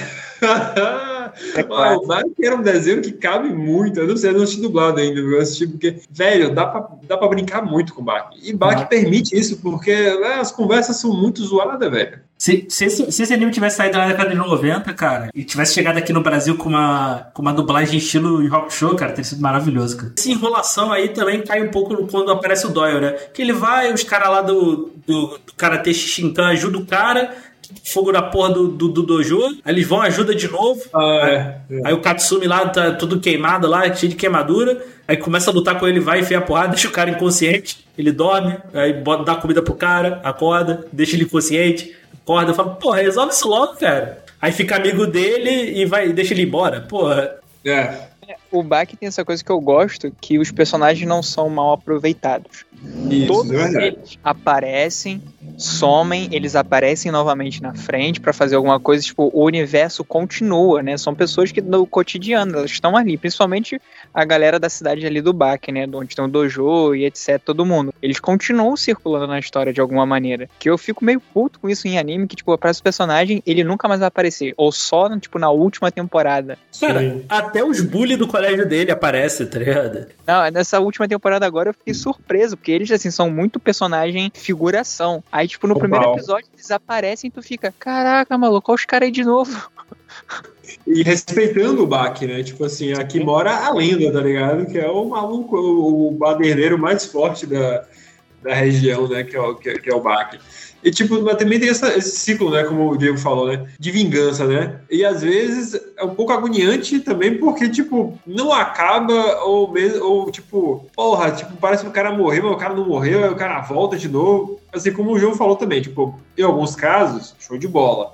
O Bach era um desenho que cabe muito. Eu não sei, eu não assisti dublado ainda, eu assisti porque, velho, dá pra brincar muito com o Bach. E Bach permite isso, porque as conversas são muito zoadas, velho. Se esse anime tivesse saído na década de 90, cara, e tivesse chegado aqui no Brasil com uma dublagem estilo rock show, cara, teria sido maravilhoso, cara. Essa enrolação aí também cai um pouco quando aparece o Doyle, né? Que ele vai, os caras lá do Karate Shishinkan ajudam o cara, fogo na porra do dojo, aí eles vão, ajuda de novo. Aí o Katsumi lá tá tudo queimado lá, cheio de queimadura. Aí começa a lutar com ele, vai, enfia a porrada, deixa o cara inconsciente. Ele dorme, aí dá comida pro cara, acorda, deixa ele inconsciente, acorda, fala, porra, resolve isso logo, cara. Aí fica amigo dele e deixa ele embora, porra. O Bach tem essa coisa que eu gosto, que os personagens não são mal aproveitados. Isso, todos eles aparecem, somem, eles aparecem novamente na frente pra fazer alguma coisa, tipo, o universo continua, né? São pessoas que no cotidiano, elas estão ali, principalmente a galera da cidade ali do Bach, né? Onde tem o dojo e etc, todo mundo. Eles continuam circulando na história de alguma maneira. Que eu fico meio puto com isso em anime, que, tipo, aparece o personagem, ele nunca mais vai aparecer. Ou só, tipo, na última temporada. Cara, até os bullies do colégio dele aparecem, tá ligado? Não, nessa última temporada agora eu fiquei surpreso, porque eles, assim, são muito personagem figuração. Aí, tipo, no primeiro episódio eles aparecem e tu fica, caraca, maluco, olha os caras aí de novo. E respeitando o Bach, né? Tipo assim, aqui mora a lenda, tá ligado? Que é o maluco, o baderneiro mais forte da região, né? Que é o Bach. E, tipo, mas também tem esse ciclo, né? Como o Diego falou, né? De vingança, né? E, às vezes, é um pouco agoniante também, porque, tipo, não acaba, ou tipo, porra, tipo, parece que o cara morreu, mas o cara não morreu, aí o cara volta de novo. Assim como o João falou também, tipo, em alguns casos, show de bola.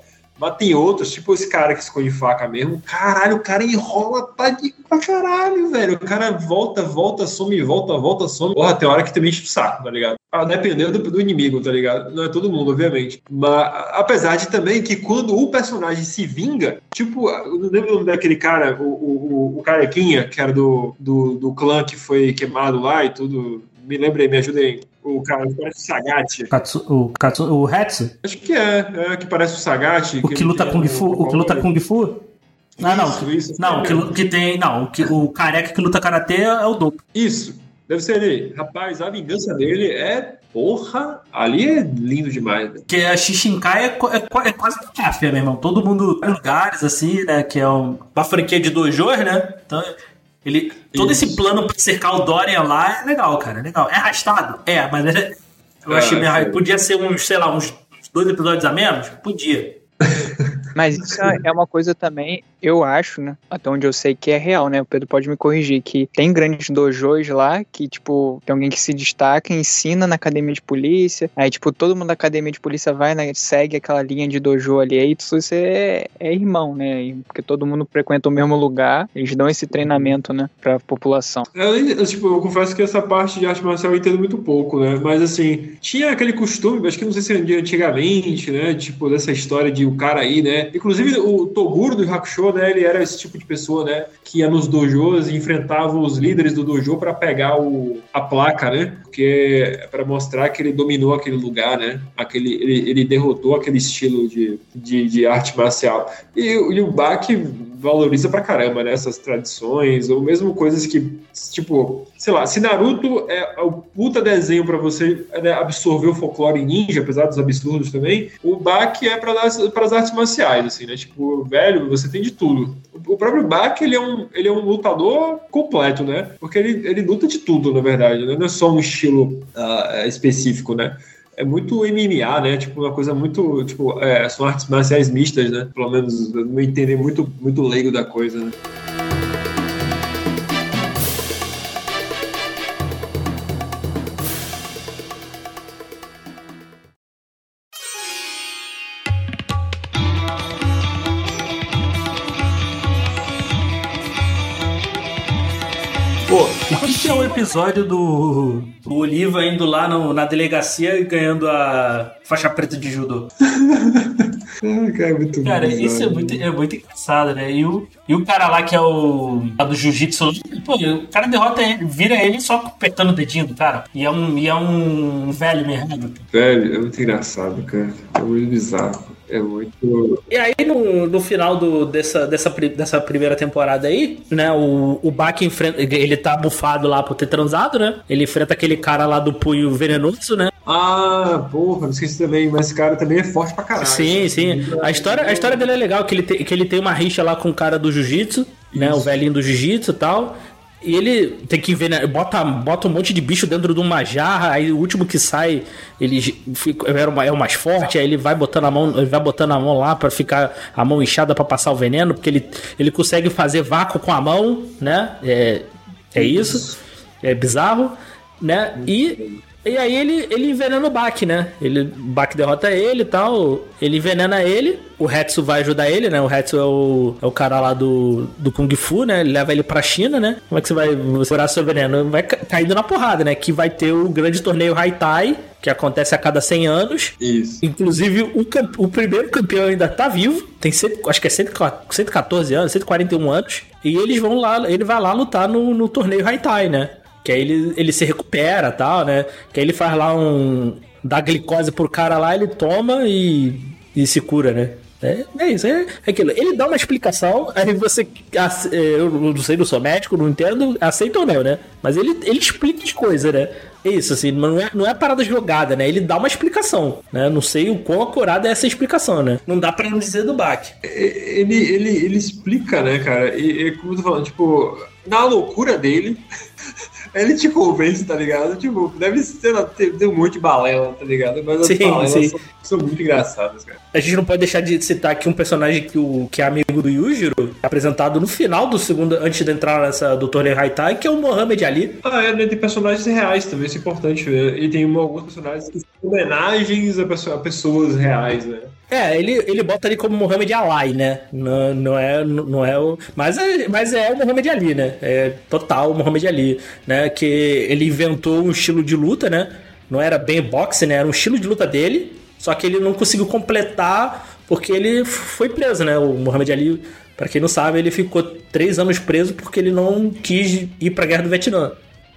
Mas tem outros, tipo esse cara que esconde faca mesmo. Caralho, o cara enrola pra caralho, velho. O cara volta, some, volta, some. Porra, tem hora que também enche o saco, tá ligado? Dependendo do inimigo, tá ligado? Não é todo mundo, obviamente. Mas, apesar de também que quando o personagem se vinga, tipo, eu não lembro o nome daquele cara, o carequinha, que era do clã que foi queimado lá e tudo. Me lembrei, me ajudem. O cara que parece o Sagat. O Hetsu? Acho que que parece o Sagat. O que luta Kung Fu? O que luta Kung Fu? Isso. Não, o careca que luta karatê é o Dopo. Isso, deve ser ele. Rapaz, a vingança dele porra, ali é lindo demais, né? Porque a Shishinkai é quase uma máfia, meu irmão. Todo mundo em lugares, assim, né? Que é uma franquia de dojos, né? Então, todo esse plano pra cercar o Dorian lá é legal, cara. É legal. É arrastado? Mas eu achei meio arrastado. Podia ser uns 2 episódios a menos? Podia. Mas isso é uma coisa também, eu acho, né? Até onde eu sei que é real, né? O Pedro pode me corrigir, que tem grandes dojos lá, que, tipo, tem alguém que se destaca, ensina na academia de polícia, aí, tipo, todo mundo da academia de polícia vai, né? Segue aquela linha de dojo ali, aí tudo isso é irmão, né? Porque todo mundo frequenta o mesmo lugar, eles dão esse treinamento, né? Pra população. Eu confesso que essa parte de arte marcial eu entendo muito pouco, né? Mas, assim, tinha aquele costume, acho que não sei se era de antigamente, né? Tipo, dessa história de o cara aí, né? Inclusive o Toguro do Hakusho, né, ele era esse tipo de pessoa, né, que ia nos dojos e enfrentava os líderes do dojo para pegar a placa, né, porque para mostrar que ele dominou aquele lugar, né, ele derrotou aquele estilo de arte marcial. E o Baki valoriza pra caramba, né, essas tradições, ou mesmo coisas que, tipo, sei lá, se Naruto é o puta desenho pra você, né, absorver o folclore ninja, apesar dos absurdos também, o Baki é para as artes marciais, assim, né, tipo, velho, você tem de tudo. O próprio Baki, ele é um lutador completo, né, porque ele luta de tudo, na verdade, né? Não é só um estilo específico, né. É muito MMA, né? Tipo, uma coisa muito... Tipo, são artes marciais mistas, né? Pelo menos, eu não entender muito leigo da coisa, né? Pô, o que é o episódio do Oliva indo lá na delegacia e ganhando a faixa preta de judô? Cara, isso é muito engraçado, né? E o cara lá que é o do jiu-jitsu, pô, o cara derrota ele, vira ele só apertando o dedinho do cara. E é um velho mesmo. Velho, é muito engraçado, cara. É muito bizarro. É muito... E aí, no final dessa primeira temporada aí, né, o Baki enfrenta... Ele tá bufado lá por ter transado, né? Ele enfrenta aquele cara lá do punho venenoso, né? Ah, porra, não esqueci também. Mas esse cara também é forte pra caralho. Sim. A história dele é legal, que ele tem uma rixa lá com o cara do jiu-jitsu, né? O velhinho do jiu-jitsu e tal. E ele tem que ver, né? Bota um monte de bicho dentro de uma jarra. Aí o último que sai, é o mais forte. Aí ele vai botando a mão lá pra ficar a mão inchada pra passar o veneno, porque ele consegue fazer vácuo com a mão, né? É isso. É bizarro, né? E aí ele envenena o Baki, né? O Baki derrota ele e tal. Ele envenena ele. O Hetsu vai ajudar ele, né? O Hetsu é o cara lá do Kung Fu, né? Ele leva ele pra China, né? Como é que você vai curar seu veneno? Vai caindo na porrada, né? Que vai ter o grande torneio Haitai, que acontece a cada 100 anos. Isso. Inclusive, o primeiro campeão ainda tá vivo. Tem acho que é 114 anos, 141 anos. E ele vai lá lutar no torneio Haitai, né? Que aí ele se recupera e tal, né? Que aí ele faz lá dá glicose pro cara lá, ele toma e se cura, né? É isso, é aquilo. Ele dá uma explicação, aí você... Eu não sei, não sou médico, não entendo, aceita ou não, né? Mas ele explica as coisas, né? É isso, assim, não é parada jogada, né? Ele dá uma explicação, né? Não sei o quão acurada é essa explicação, né? Não dá pra não dizer do Baki. Ele explica, né, cara? E como eu tô falando, tipo, na loucura dele... Ele te convence, tá ligado? Tipo, deve ter um monte de balela, tá ligado? Mas as balelas são muito engraçadas, cara. A gente não pode deixar de citar aqui um personagem que é amigo do Yujiro, apresentado no final do segundo, antes de entrar do torneio Haitai, que é o Muhammad Ali. Né? Tem personagens reais também, isso é importante, né? E tem alguns personagens que são homenagens a pessoas reais, né? Ele bota ali como Muhammad Ali, né? Não é o... Mas é o Muhammad Ali, né? É total o Muhammad Ali, né? Que ele inventou um estilo de luta, né? Não era bem boxe, né? Era um estilo de luta dele, só que ele não conseguiu completar porque ele foi preso, né? O Muhammad Ali, pra quem não sabe, ele ficou 3 anos preso porque ele não quis ir pra Guerra do Vietnã.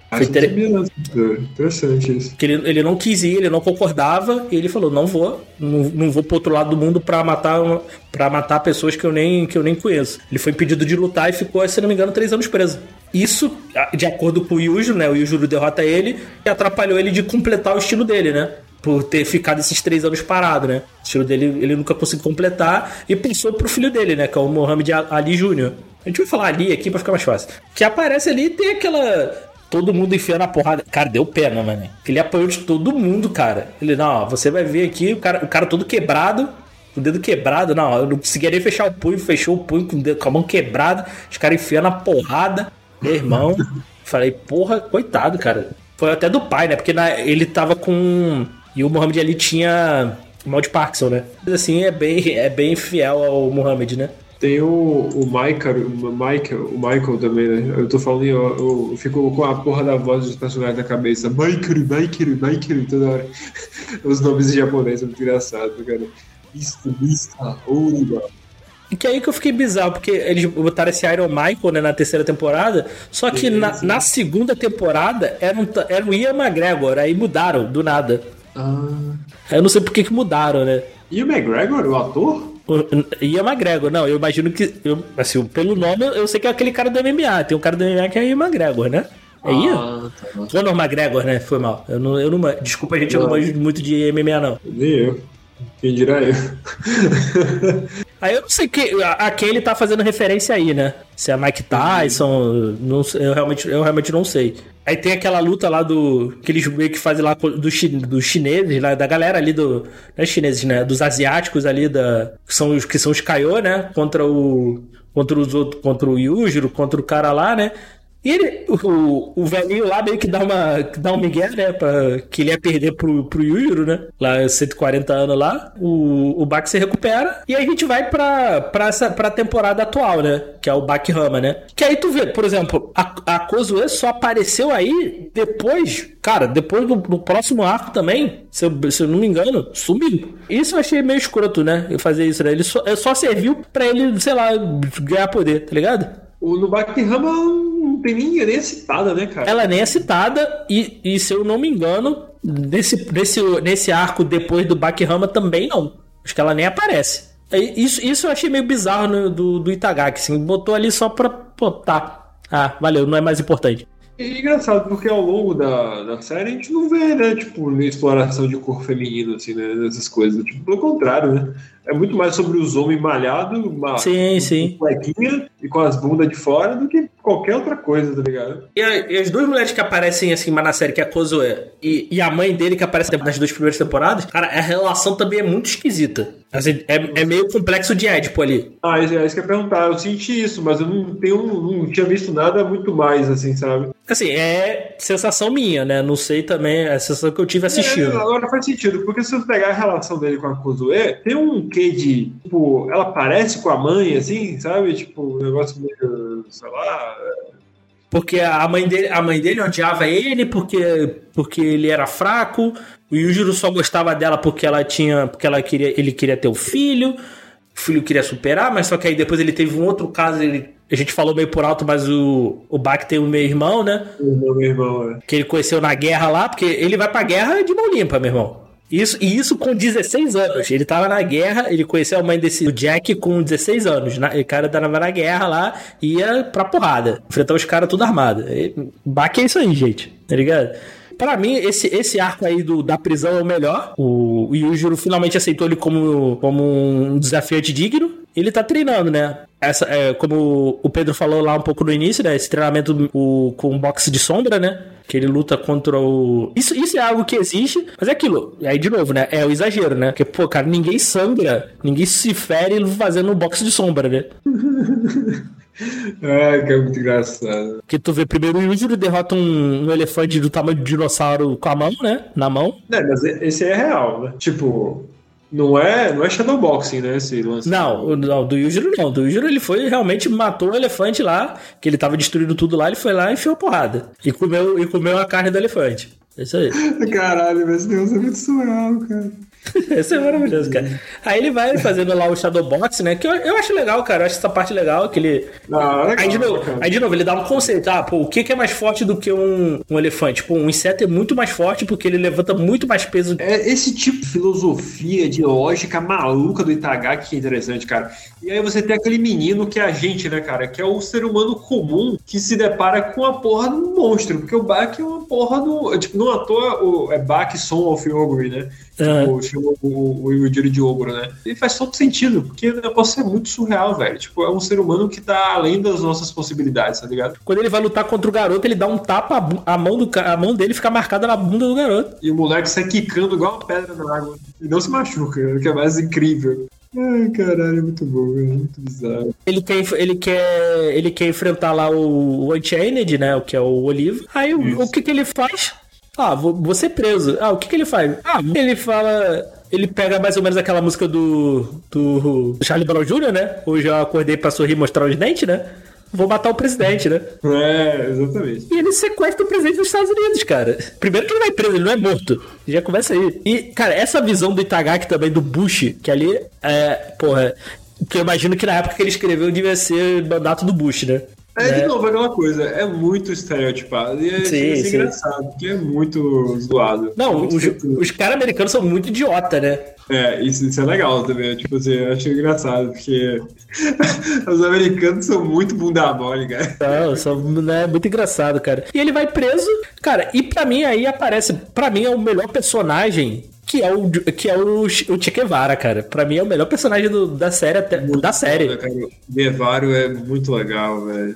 Interessante isso. Que ele não quis ir, ele não concordava, e ele falou, não vou pro outro lado do mundo pra matar pessoas que eu nem conheço. Ele foi impedido de lutar e ficou, se não me engano, 3 anos preso. Isso, de acordo com o Yujiro, né? O Yujiro derrota ele e atrapalhou ele de completar o estilo dele, né? Por ter ficado esses 3 anos parado, né? O estilo dele ele nunca conseguiu completar e passou pro filho dele, né? Que é o Muhammad Ali Jr. A gente vai falar Ali aqui pra ficar mais fácil. Que aparece ali e tem aquela... Todo mundo enfiando a porrada. Cara, deu pena, mano. Ele apanhou de todo mundo, cara. Ele, não, ó, você vai ver aqui o cara todo quebrado, o dedo quebrado. Não, eu não conseguia nem fechar o punho, fechou o punho com a mão quebrada, os caras enfiando a porrada. Meu irmão, falei, porra, coitado, cara. Foi até do pai, né? Porque ele tava com... E o Muhammad Ali tinha mal de Parkinson, né? Mas assim, é bem fiel ao Muhammad, né? Tem o Michael também, né? Eu tô falando, eu fico com a porra da voz dos personagens na cabeça. Michael, toda hora. Os nomes em japonês são muito engraçados, cara. Mista, Ouriga. E que aí que eu fiquei bizarro, porque eles botaram esse Iron Michael, né, na 3ª temporada, só que na 2ª temporada era um Ian McGregor, aí mudaram, do nada. Eu não sei por que mudaram, né? Ian McGregor, o ator? Ian McGregor, não, eu imagino que... assim, pelo nome, eu sei que é aquele cara do MMA. Tem um cara do MMA que é Ian McGregor, né? É Ian? Tá. Conor McGregor, né? Foi mal. Eu não desculpa, gente, eu não manjo muito de MMA, não. Nem eu. Quem dirá eu? Aí eu não sei a quem ele tá fazendo referência aí, né? Se é Mike Tyson, não sei, eu realmente não sei. Aí tem aquela luta lá que eles meio que fazem lá dos chineses, lá, da galera ali não é chineses, né? Dos asiáticos ali, que são os Kaiô, né? Contra o Yujiro, contra o cara lá, né? E ele, o velhinho lá meio que dá um migué, né? Que ele ia perder pro Yujiro, né? Lá, 140 anos lá. O Baki se recupera. E aí a gente vai pra temporada atual, né? Que é o Baki Hama, né? Que aí tu vê, por exemplo, a Kozue só apareceu aí depois... Cara, depois do próximo arco também, se eu não me engano, sumiu. Isso eu achei meio escroto, né? Fazer isso, né? Ele só serviu pra ele, sei lá, ganhar poder, tá ligado? No Baki Hama não tem nem citada, né, cara? Ela nem é citada e se eu não me engano, nesse arco depois do Baki Hama também não. Acho que ela nem aparece. Isso eu achei meio bizarro do Itagaki, assim. Botou ali só pra... Pô, tá. Ah, valeu, não é mais importante. É engraçado, porque ao longo da série a gente não vê, né, tipo, exploração de corpo feminino, assim, né, nessas coisas. Tipo, pelo contrário, né? É muito mais sobre os homens malhados, sim. cuequinha e com as bundas de fora do que qualquer outra coisa, tá ligado? E as 2 mulheres que aparecem assim na série, que é a Kozue e a mãe dele, que aparece nas 2 primeiras temporadas, cara, a relação também é muito esquisita. Assim, é meio complexo de Édipo ali. É isso que eu ia perguntar. Eu senti isso, mas eu não tinha visto nada muito mais, assim, sabe? Assim, é sensação minha, né? Não sei também, é a sensação que eu tive assistindo. Agora faz sentido, porque se você pegar a relação dele com a Kozue, tem um quê de, tipo, ela parece com a mãe, assim, sabe? Tipo, um negócio meio, sei lá... Porque a mãe dele odiava ele porque ele era fraco. O Yujiro só gostava dela porque ele queria ter o filho queria superar, mas só que aí depois ele teve um outro caso, a gente falou meio por alto, mas o Baki tem o meu irmão, né? O meu irmão, é. Que ele conheceu na guerra lá, porque ele vai pra guerra de mão limpa, meu irmão. Isso com 16 anos. Ele tava na guerra, ele conheceu a mãe do Jack com 16 anos. O cara tava na guerra lá, ia pra porrada, enfrentar os caras tudo armado. Baki é isso aí, gente, tá ligado? Pra mim, esse arco aí da prisão é o melhor. O Yujiro finalmente aceitou ele como um desafiante digno. Ele tá treinando, né? Como o Pedro falou lá um pouco no início, né? Esse treinamento com boxe de sombra, né? Que ele luta contra o... Isso é algo que existe, mas é aquilo. Aí, de novo, né? É o exagero, né? Porque, pô, cara, ninguém sangra, ninguém se fere fazendo boxe de sombra, né? Ai, que é muito engraçado. Que tu vê primeiro o Yujiro derrota um elefante do tamanho de dinossauro com a mão, né? Na mão. Mas esse aí é real, né? Tipo, não é shadowboxing, né? Esse lance. Não, do Yujiro não. Do Yujiro ele foi realmente matou o elefante lá, que ele tava destruindo tudo lá, ele foi lá e enfiou a porrada. E comeu a carne do elefante. É isso aí. Caralho, esse Deus é muito surreal, cara. Isso é maravilhoso, cara. Aí ele vai fazendo lá o Shadowbox, né? Que eu acho legal, cara. Eu acho essa parte legal, que ele... Legal, aí, de novo, ele dá um conceito. O que é mais forte do que um elefante? Pô, um inseto é muito mais forte porque ele levanta muito mais peso. É esse tipo de filosofia, de lógica maluca do Itagaki que é interessante, cara. E aí você tem aquele menino que é a gente, né, cara? Que é o ser humano comum que se depara com a porra do monstro. Porque o Baki é uma porra do... Tipo, não à toa é Baki Son of Ogre, né? Tipo, chama o Yujiro de ogro, né? E faz todo sentido, porque o negócio é muito surreal, velho. Tipo, é um ser humano que tá além das nossas possibilidades, tá ligado? Quando ele vai lutar contra o garoto, ele dá um tapa, a mão dele fica marcada na bunda do garoto. E o moleque sai quicando igual uma pedra na água. E não se machuca, o que é mais incrível. Ai, caralho, é muito bom, é muito bizarro. Ele quer enfrentar lá o Unchained, né? O que é o Oliva. Aí o que ele faz? Vou ser preso. O que ele faz? Ele fala... Ele pega mais ou menos aquela música do Charlie Brown Jr., né? Hoje eu acordei pra sorrir e mostrar os dentes, né? Vou matar o presidente, né? Exatamente. E ele sequestra o presidente dos Estados Unidos, cara. Primeiro que ele não é preso, ele não é morto. Já começa aí. E, cara, essa visão do Itagaki também, do Bush, que ali que eu imagino que na época que ele escreveu devia ser mandato do Bush, né? De novo, aquela coisa, é muito estereotipado e é engraçado, porque é muito zoado. Não, os caras americanos são muito idiota, né? Isso é legal também, tipo assim, eu acho engraçado, porque os americanos são muito bunda mole, cara. Não, muito engraçado, cara. E ele vai preso, cara, e pra mim aí aparece, pra mim é o melhor personagem... Que é o Che Guevara, cara. Pra mim é o melhor personagem da série. Da série. Foda, cara. O Guevara é muito legal, velho.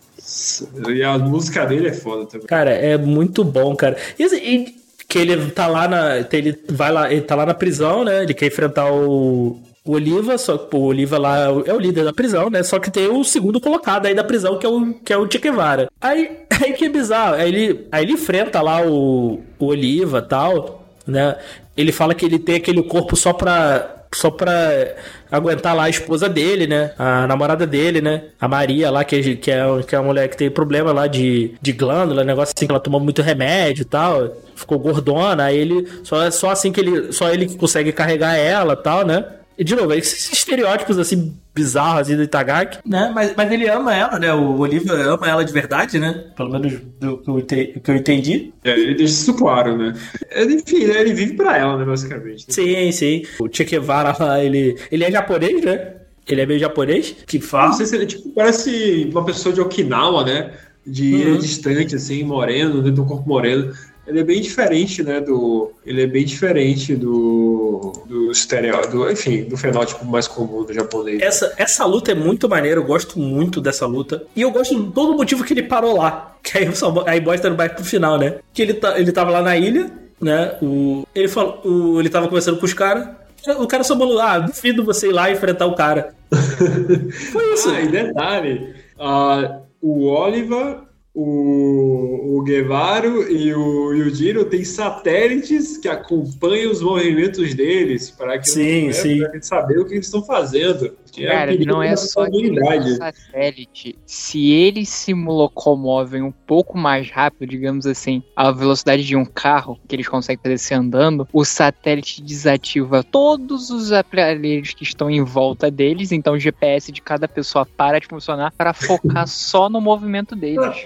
E a música dele é foda também. Cara, é muito bom, cara. E que ele tá lá ele tá lá na prisão, né? Ele quer enfrentar o Oliva, só que o Oliva lá é o líder da prisão, né? Só que tem o segundo colocado aí da prisão, que é o Che Guevara. Aí que é bizarro. Aí ele enfrenta lá o Oliva e tal, né? Ele fala que ele tem aquele corpo só pra aguentar lá a esposa dele, né? A namorada dele, né? A Maria lá, que é uma mulher que tem problema lá de glândula, negócio assim, que ela tomou muito remédio e tal. Ficou gordona, aí ele... Só ele que consegue carregar ela e tal, né? E, de novo, esses estereótipos, assim, bizarros, assim, do Itagaki. Né? Mas ele ama ela, né? O Oliva ama ela de verdade, né? Pelo menos do que eu entendi. Ele deixa isso claro, né? Enfim, né? Ele vive pra ela, né, basicamente. Sim. O Che Guevara lá, ele é japonês, né? Ele é meio japonês. Que fala... Não sei se ele, tipo, parece uma pessoa de Okinawa, né? De ilha distante, assim, moreno, dentro do corpo moreno. Ele é bem diferente, né, do enfim, do fenótipo mais comum do japonês. Essa luta é muito maneira, eu gosto muito dessa luta. E eu gosto de todo o motivo que ele parou lá. Que aí mostra mais pro final, né? Que ele tava lá na ilha, né? Ele tava conversando com os caras. O cara só falou, duvido você ir lá enfrentar o cara. Foi isso. E detalhe, o Oliva... O Guevara e o Yujiro tem satélites que acompanham os movimentos deles para que saber o que eles estão fazendo. Cara, não é só que satélite. Se eles se locomovem um pouco mais rápido, digamos assim, a velocidade de um carro, que eles conseguem fazer se andando, o satélite desativa todos os aparelhos que estão em volta deles, então o GPS de cada pessoa para de funcionar para focar só no movimento deles.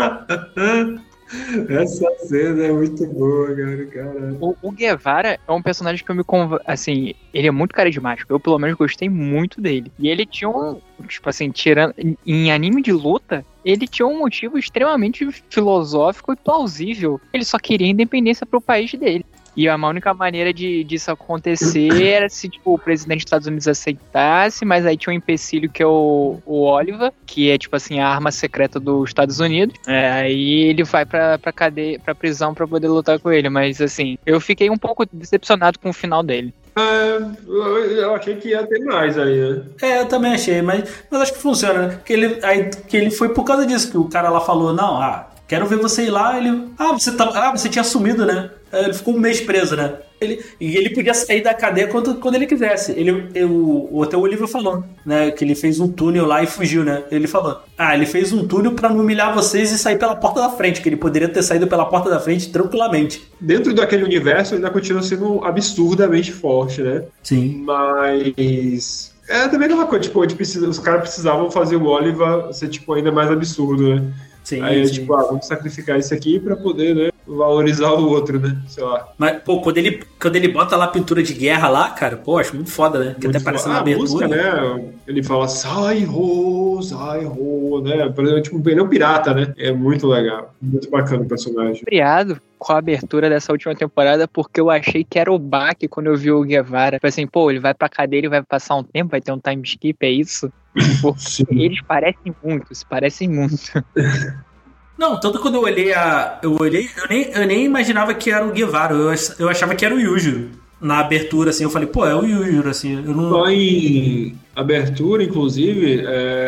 Essa cena é muito boa, cara. O Guevara é um personagem que assim, ele é muito carismático. Eu, pelo menos, gostei muito dele. E ele tinha tipo assim, tirando... Em anime de luta, ele tinha um motivo extremamente filosófico e plausível. Ele só queria independência pro país dele. E a única maneira disso acontecer era se, tipo, o presidente dos Estados Unidos aceitasse, mas aí tinha um empecilho que é o Oliva, que é, tipo assim, a arma secreta dos Estados Unidos. Aí ele vai pra cadeia, pra prisão pra poder lutar com ele. Mas, assim, eu fiquei um pouco decepcionado com o final dele. Eu achei que ia ter mais aí, né? Eu também achei, mas acho que funciona, né? Que ele foi por causa disso, que o cara lá falou, não, quero ver você ir lá. Ele, você tinha sumido, né? Ele ficou um mês preso, né? Ele podia sair da cadeia quando ele quisesse. Até o Olivia falou, né? Que ele fez um túnel lá e fugiu, né? Ele falou, ele fez um túnel pra não humilhar vocês e sair pela porta da frente, que ele poderia ter saído pela porta da frente tranquilamente. Dentro daquele universo ainda continua sendo absurdamente forte, né? Sim. Mas... também aquela coisa, tipo, os caras precisavam fazer o Oliver ser, tipo, ainda mais absurdo, né? Sim, aí sim. Tipo, vamos sacrificar isso aqui pra poder, né, valorizar o outro, né? Sei lá. Mas, pô, quando ele bota lá a pintura de guerra lá, cara, pô, acho muito foda, né? Que até parece na abertura. Música, né? Ele fala Sai-ho, né? Tipo, ele é um pirata, né? É muito legal. Muito bacana o personagem. Criado com a abertura dessa última temporada, porque eu achei que era o Bach quando eu vi o Guevara. Falei assim, pô, ele vai pra cadeia, ele vai passar um tempo, vai ter um time skip, é isso? Eles se parecem muito. Não, tanto quando eu olhei eu nem imaginava que era o Guevara, eu achava que era o Yujiro. Na abertura, assim, eu falei, pô, é o Yujiro, assim, eu não... Só em abertura, inclusive,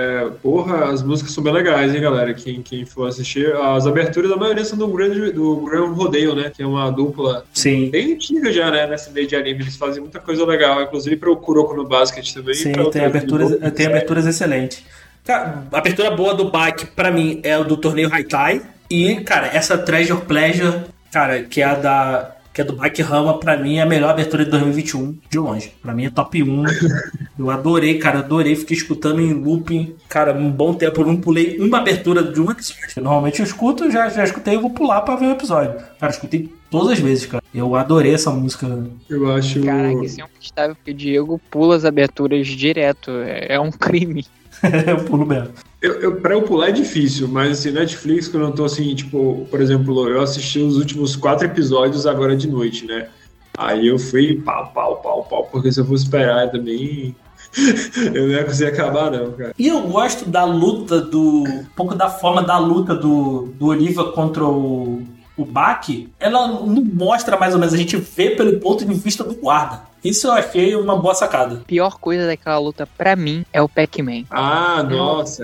as músicas são bem legais, hein, galera? Quem for assistir, as aberturas da maioria são do Grand Rodeio, né? Que é uma dupla bem antiga já, né? Nessa ideia de anime, eles fazem muita coisa legal, inclusive para o Kuroko no Basket também. Sim, tem aberturas excelentes. Cara, a abertura boa do Bach, pra mim, é o do torneio Haitai. E, cara, essa Treasure Pleasure, cara, que é do Bach Rama, pra mim é a melhor abertura de 2021, de longe. Pra mim é top 1. Eu adorei, fiquei escutando em looping, cara, um bom tempo. Eu não pulei uma abertura de um episódio. Normalmente eu escuto, já escutei, eu vou pular pra ver o episódio. Cara, escutei todas as vezes, cara. Eu adorei essa música. Eu acho... Caraca, isso é um estável, porque o Diego pula as aberturas direto. É um crime. Eu pulo mesmo. Pra eu pular é difícil, mas assim, Netflix, quando eu tô assim, tipo, por exemplo, eu assisti os últimos 4 episódios agora de noite, né? Aí eu fui pau, porque se eu fosse esperar também, eu não ia conseguir acabar, não, cara. E eu gosto da luta um pouco da forma da luta do Oliva contra o Bach. Ela não mostra mais ou menos, a gente vê pelo ponto de vista do guarda. Isso eu achei uma boa sacada. A pior coisa daquela luta, pra mim, é o Pac-Man. Nossa,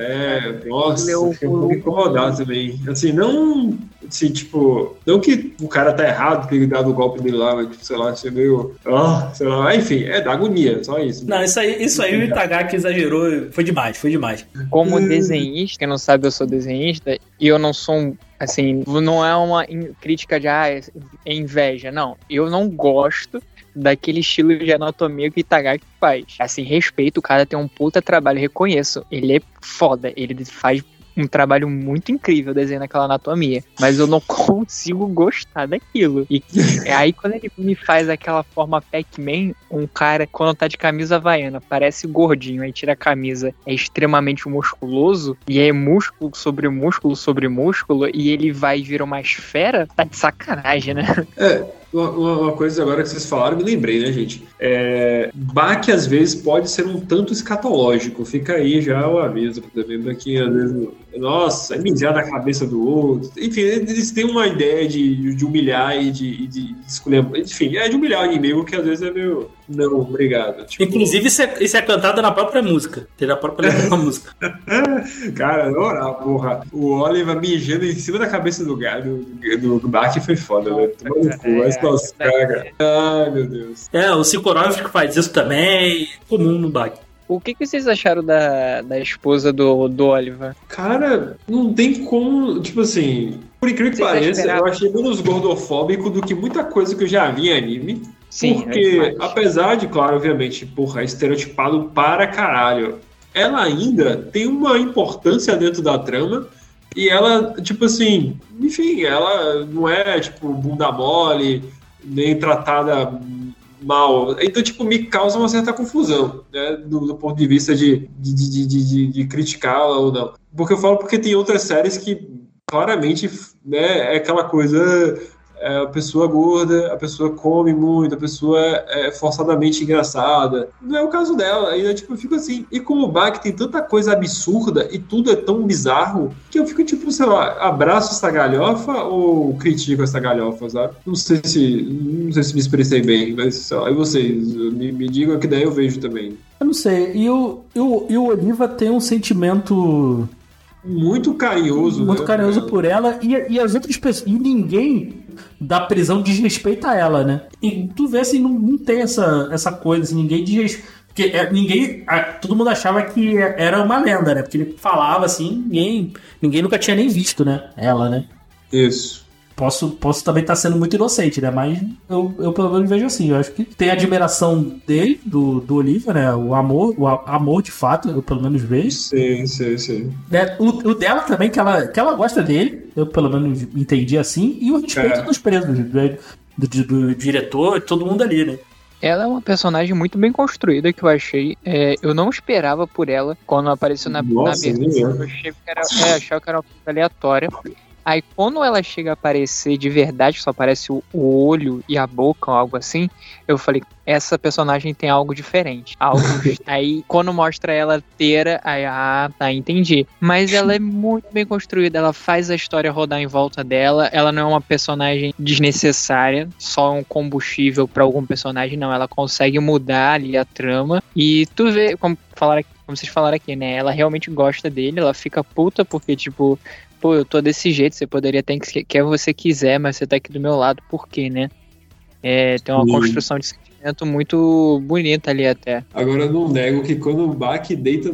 fiquei um pouco incomodado também. Assim, não... Assim, tipo... Não que o cara tá errado, que ele dá o golpe dele lá, mas, sei lá, você meio... sei lá, enfim, dá agonia, só isso. Não, isso aí o Itagaki exagerou, foi demais. Como desenhista, quem não sabe, eu sou desenhista, e eu não sou assim, não é uma crítica de, é inveja, não. Eu não gosto daquele estilo de anatomia que o Itagaki faz. Assim, respeito, o cara tem um puta trabalho, reconheço. Ele é foda, ele faz um trabalho muito incrível desenhando aquela anatomia, mas eu não consigo gostar daquilo. E aí quando ele me faz aquela forma Pac-Man, um cara quando tá de camisa havaiana, parece gordinho, aí tira a camisa, é extremamente musculoso, e é músculo sobre músculo sobre músculo, e ele vai virar uma esfera, tá de sacanagem, né? Uma coisa agora que vocês falaram, me lembrei, né, gente? Bach às vezes pode ser um tanto escatológico. Fica aí já o aviso também daqui, às vezes. Nossa, é mijar na cabeça do outro. Enfim, eles têm uma ideia de humilhar e de escolher. Enfim, de humilhar o inimigo que às vezes é meio. Não, obrigado. Tipo... Inclusive, isso é cantado na própria música. Tem a própria letra da música. Cara, não, porra. O Oliver mijando em cima da cabeça do Bach foi foda, velho. Tomando cu, mas nossa, cara. Ai, meu Deus. O Sikorovski faz isso também. Comum no Bach. O que vocês acharam da esposa do Oliver? Cara, não tem como... Tipo assim, por incrível que pareça, eu achei menos gordofóbico do que muita coisa que eu já vi em anime. Sim, porque, apesar de, claro, obviamente, porra, estereotipado para caralho, ela ainda tem uma importância dentro da trama e ela, tipo assim, enfim, ela não é, tipo, bunda mole, nem tratada mal. Então, tipo, me causa uma certa confusão, né, do ponto de vista de criticá-la ou não. Porque eu falo porque tem outras séries que, claramente, né, é aquela coisa... a pessoa gorda, a pessoa come muito, a pessoa é forçadamente engraçada. Não é o caso dela. Aí tipo, eu fico assim. E como o Bach tem tanta coisa absurda e tudo é tão bizarro que eu fico tipo, sei lá, abraço essa galhofa ou critico essa galhofa, sabe? Não sei se me expressei bem, mas sei lá, e vocês? Me digam que daí eu vejo também. Eu não sei. E o Oliva tem um sentimento muito carinhoso, muito carinhoso por ela e as outras pessoas. E ninguém da prisão desrespeita ela, né? E tu vê assim, não tem essa coisa, assim, ninguém desrespeita. Porque todo mundo achava que era uma lenda, né? Porque ele falava assim, ninguém nunca tinha nem visto, né? Ela, né? Isso. Posso também estar sendo muito inocente, né? Mas eu pelo menos vejo assim. Eu acho que tem a admiração dele, do Oliva, né? O amor de fato, eu pelo menos vejo. Sim. Né? O dela também, que ela gosta dele, eu pelo menos entendi assim. E o respeito dos presos, do diretor, de todo mundo ali, né? Ela é uma personagem muito bem construída, que eu achei. Eu não esperava por ela quando apareceu na abertura. Eu achava que era uma coisa aleatória. Aí quando ela chega a aparecer de verdade, só aparece o olho e a boca ou algo assim, eu falei, essa personagem tem algo diferente. Aí quando mostra ela inteira, aí, entendi. Mas ela é muito bem construída, ela faz a história rodar em volta dela, ela não é uma personagem desnecessária, só um combustível pra algum personagem, não. Ela consegue mudar ali a trama e tu vê, como vocês falaram aqui, né? Ela realmente gosta dele, ela fica puta porque, tipo, pô, eu tô desse jeito, você poderia ter que você quiser, mas você tá aqui do meu lado, por quê, né? Tem uma construção de sentimento muito bonita ali até. Agora eu não nego que quando o Bach deita,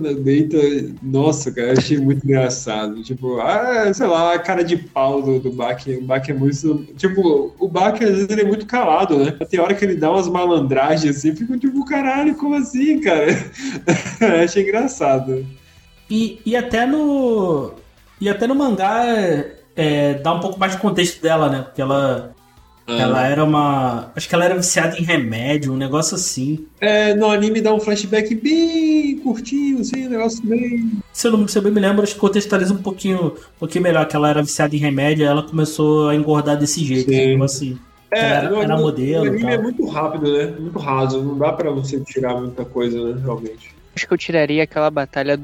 nossa, cara, eu achei muito engraçado. Tipo, sei lá, a cara de pau do Bach. O Bach é muito... Tipo, o Bach às vezes ele é muito calado, né? Tem hora que ele dá umas malandragens assim, fica tipo, caralho, como assim, cara? Achei engraçado. E até no mangá dá um pouco mais de contexto dela, né? Porque ela era acho que ela era viciada em remédio, um negócio assim. No anime dá um flashback bem curtinho, assim, um negócio bem... Se eu bem me lembro, acho que contextualiza um pouquinho melhor, que ela era viciada em remédio e ela começou a engordar desse jeito, assim. Era modelo. O anime e tal. é muito rápido, né? Muito raso, não dá pra você tirar muita coisa, né? Realmente. Acho que eu tiraria aquela batalha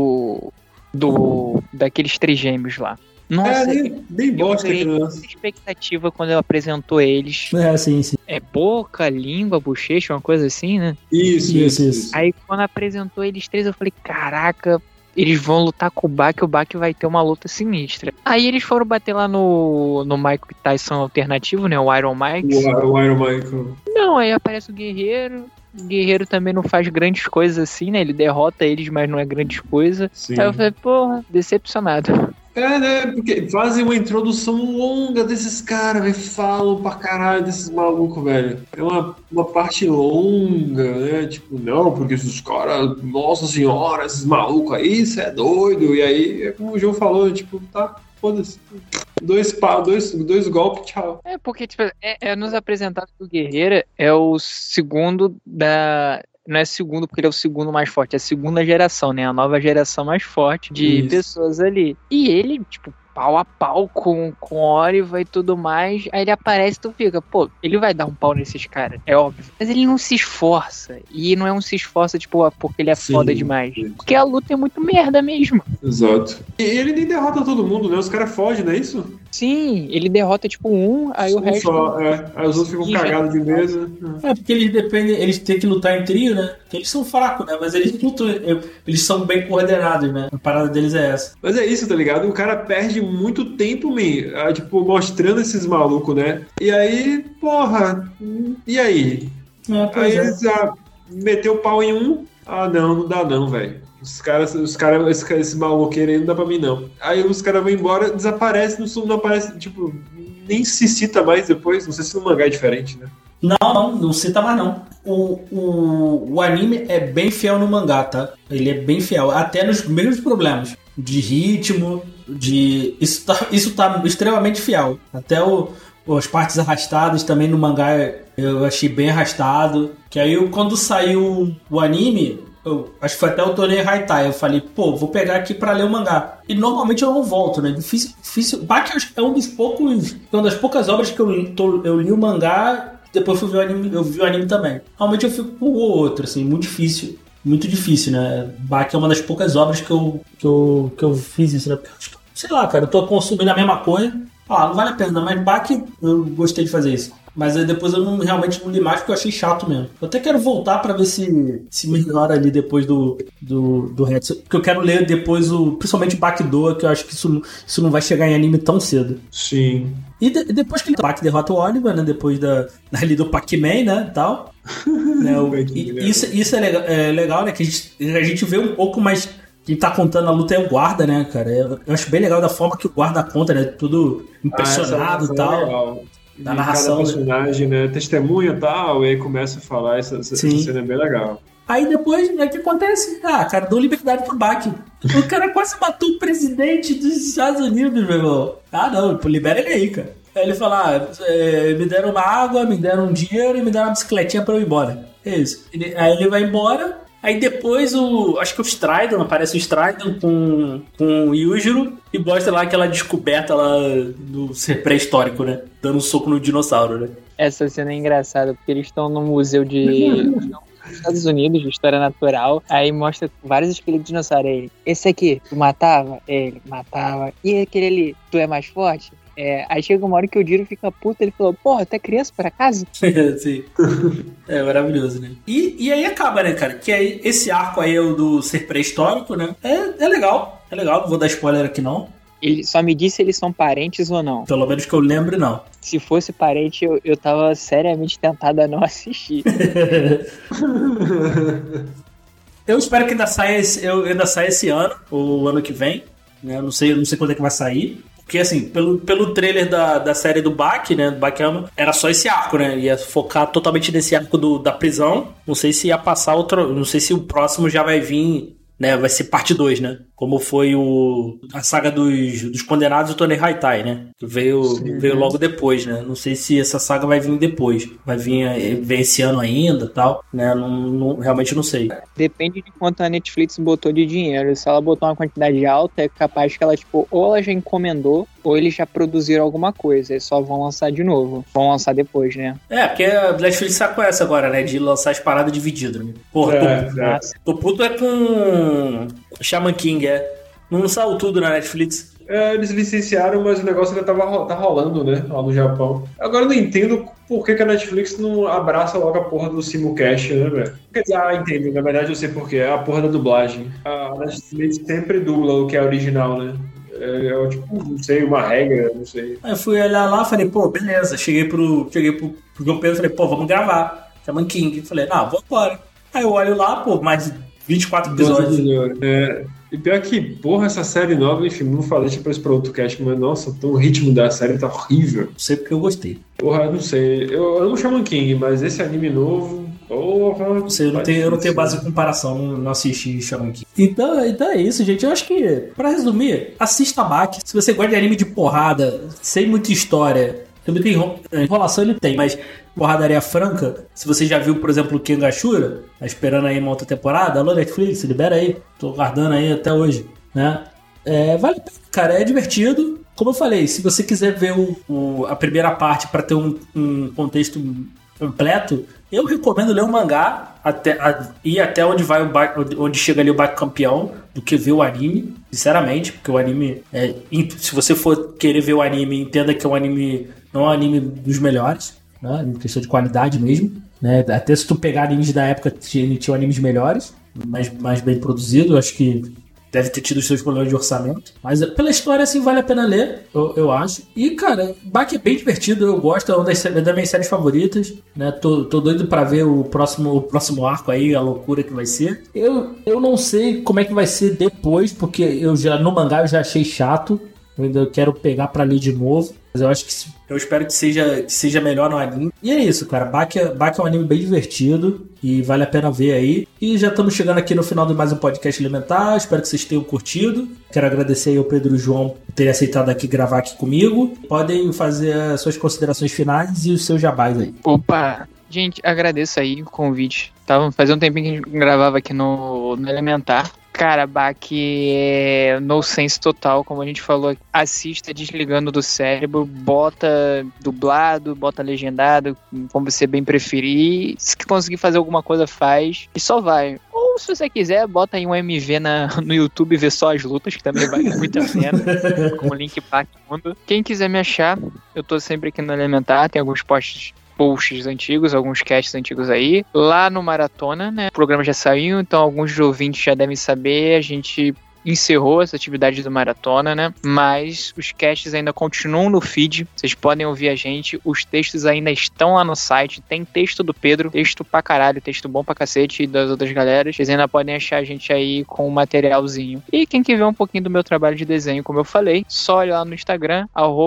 daqueles trigêmeos lá. Nossa, bem bosta aquilo, né? Expectativa quando ela apresentou eles. Sim. É boca, língua, bochecha, uma coisa assim, né? Isso. Aí quando apresentou eles três, eu falei, caraca, eles vão lutar com o Bach vai ter uma luta sinistra. Aí eles foram bater lá no Mike Tyson alternativo, né? O Iron Mike. O Iron Mike. Não, aí aparece o Guerreiro. O Guerreiro também não faz grandes coisas assim, né? Ele derrota eles, mas não é grandes coisas. Aí eu falei, porra, decepcionado. Né? Porque fazem uma introdução longa desses caras, velho. Falam pra caralho desses malucos, velho. É uma parte longa, né? Tipo, não, porque esses caras, nossa senhora, esses malucos aí, isso é doido. E aí, como o João falou, tipo, tá, foda-se. Dois golpes, tchau. Porque, tipo, nos apresentado que o Guerreiro é o segundo não é segundo porque ele é o segundo mais forte, é a segunda geração, né? A nova geração mais forte de pessoas ali. E ele, tipo, pau a pau com Oliva e tudo mais. Aí ele aparece e tu fica, pô, ele vai dar um pau nesses caras, é óbvio. Mas ele não se esforça. E não é um se esforça, tipo, porque ele é foda demais. Porque a luta é muito merda mesmo. Exato. E ele nem derrota todo mundo, né? Os caras fogem, não é isso? Sim, ele derrota tipo aí o resto... Aí os outros ficam cagados de mesa. Porque eles têm que lutar em trio, né? Porque eles são fracos, né? Mas eles lutam, eles são bem coordenados, né? A parada deles é essa. Mas é isso, tá ligado? O cara perde muito tempo, tipo, mostrando esses malucos, né? E aí, porra, e aí? Aí eles já meteu o pau em um, não dá não, velho. Esse maloqueiro aí não dá pra mim, não. Aí os caras vão embora, desaparece, não aparece, tipo, nem se cita mais depois. Não sei se no mangá é diferente, né? Não cita mais, não. O anime é bem fiel no mangá, tá? Ele é bem fiel, até nos mesmos problemas. De ritmo, Isso tá extremamente fiel. Até as partes arrastadas também no mangá eu achei bem arrastado. Que aí quando saiu o anime... acho que foi até o Tornei Haitai, eu falei, pô, vou pegar aqui pra ler o mangá. E normalmente eu não volto, né? Difícil. Baki é uma das poucas obras que eu li o mangá, depois fui ver o anime, eu vi o anime também. Normalmente eu fico com um ou outro, assim, muito difícil, né? Baki é uma das poucas obras que eu fiz isso, né? Porque, sei lá, cara, eu tô consumindo a mesma coisa. Não vale a pena, mas Baki eu gostei de fazer isso. Mas aí depois eu realmente não li mais porque eu achei chato mesmo. Eu até quero voltar pra ver se melhora ali depois do resto. Porque eu quero ler depois principalmente o Bakidoa, que eu acho que isso não vai chegar em anime tão cedo. Sim. E depois que o Baki derrota o Oliver, né? Depois ali do Pac-Man, né? E tal. Né, isso é legal, né? Que a gente vê um pouco mais. Quem tá contando a luta é o guarda, né, cara? Eu acho bem legal da forma que o guarda conta, né? Tudo impressionado e tal. Legal. Da narração. Cada personagem, né? Testemunha e tal, e aí começa a falar. Essa cena é bem legal. Aí depois, o que acontece? Cara, dou liberdade pro Baki. O cara quase matou o presidente dos Estados Unidos, meu irmão. Não, libera ele aí, cara. Aí ele fala, me deram uma água, me deram um dinheiro e me deram uma bicicletinha pra eu ir embora. É isso. Aí ele vai embora. Aí depois acho que o Stridon, aparece o Stridon com o Yujiro e mostra lá aquela descoberta lá do ser pré-histórico, né? Dando um soco no dinossauro, né? Essa cena é engraçada, porque eles estão no museu dos Estados Unidos, de história natural, aí mostra vários esqueletos de dinossauro. Ele, esse aqui, tu matava? Ele, matava. E aquele ali, tu é mais forte? Aí chega uma hora que o Jiro fica puto, ele falou, porra, tu é criança por acaso? Sim. É maravilhoso, né? E aí acaba, né, cara? Que aí, esse arco aí é o do ser pré-histórico, né? É legal, não vou dar spoiler aqui não. Ele só me disse se eles são parentes ou não. Pelo menos que eu lembre, não. Se fosse parente, eu tava seriamente tentado a não assistir. Eu espero que ainda saia esse ano, ou o ano que vem, né? Não sei quando é que vai sair. Porque, assim, pelo trailer da série do Baki, né, do Bakiama, era só esse arco, né, ia focar totalmente nesse arco da prisão. Não sei se ia passar não sei se o próximo já vai vir, né, vai ser parte 2, né, como foi a saga dos Condenados do Tornei Haitai, né, que veio logo depois, né, não sei se essa saga vai vir depois, vai vir esse ano ainda, tal, né, realmente não sei. Depende de quanto a Netflix botou de dinheiro. Se ela botou uma quantidade alta, é capaz que ela, ou ela já encomendou, ou eles já produziram alguma coisa, eles só vão lançar de novo. Vão lançar depois, né? Porque a Netflix tá com essa agora, né, de lançar as paradas divididas, né? Porra, tô puto com Shaman King, não saiu tudo na Netflix. Eles licenciaram, mas o negócio ainda tá rolando, né? Lá no Japão. Agora eu não entendo por que a Netflix não abraça logo a porra do simulcast, né, velho? Quer dizer, entendo. Na verdade eu sei por quê. É a porra da dublagem. A Netflix sempre dubla o que é original, né? Tipo, não sei, uma regra, não sei. Aí eu fui olhar lá, falei, pô, beleza. Cheguei pro João Pedro, falei, pô, vamos gravar. Shaman King. Falei, vou embora. Aí eu olho lá, pô, mais 24 episódios. E pior que, porra, essa série nova, enfim, não falei depois pra outro cast, mas nossa, o ritmo da série tá horrível. Não sei porque eu gostei. Porra, não sei. Eu amo Shaman King, mas esse anime novo, porra... Não sei, eu não tenho base de comparação, não assisti Shaman King. Então é isso, gente. Eu acho que, pra resumir, assista Baki. Se você gosta de anime de porrada, sem muita história, também tem enrolação, ele tem, mas porradaria franca, se você já viu, por exemplo, o Kengashura, tá esperando aí uma outra temporada, alô Netflix, libera aí, tô guardando aí até hoje, né? Vale a pena, cara, é divertido. Como eu falei, se você quiser ver a primeira parte para ter um contexto completo, eu recomendo ler o mangá ir até onde chega ali o Baki campeão, do que ver o anime, sinceramente, porque o anime, se você for querer ver o anime, entenda que o anime não é um anime dos melhores, né, em questão de qualidade mesmo, né, até se tu pegar animes da época, tinha animes melhores, mais bem produzidos, acho que deve ter tido os seus problemas de orçamento. Mas pela história, assim, vale a pena ler, eu acho. E, cara, Baki é bem divertido, eu gosto, é uma das minhas séries favoritas, né? Tô doido pra ver o próximo arco aí, a loucura que vai ser. Eu não sei como é que vai ser depois, porque no mangá eu já achei chato. Eu ainda quero pegar pra ler de novo. Mas eu espero que seja melhor no anime. E é isso, cara. Baki é um anime bem divertido e vale a pena ver aí. E já estamos chegando aqui no final de mais um podcast elementar. Espero que vocês tenham curtido. Quero agradecer aí ao Pedro e ao João por terem aceitado gravar aqui comigo. Podem fazer as suas considerações finais e os seus jabás aí. Opa! Gente, agradeço aí o convite. Fazia um tempinho que a gente gravava aqui no Elementar. Cara, Bach é no sense total, como a gente falou, assista desligando do cérebro, bota dublado, bota legendado, como você bem preferir. Se conseguir fazer alguma coisa, faz e só vai. Ou se você quiser, bota aí um MV no YouTube e vê só as lutas, que também vale muito a pena, com o link Bach Mundo. Quem quiser me achar, eu tô sempre aqui no Elementar, tem alguns posts antigos, alguns casts antigos aí. Lá no Maratona, né? O programa já saiu, então alguns ouvintes já devem saber. A gente encerrou essa atividade do Maratona, né? Mas os casts ainda continuam no feed. Vocês podem ouvir a gente. Os textos ainda estão lá no site. Tem texto do Pedro, texto pra caralho, texto bom pra cacete, e das outras galeras. Vocês ainda podem achar a gente aí com um materialzinho. E quem quer ver um pouquinho do meu trabalho de desenho, como eu falei, só olha lá no Instagram,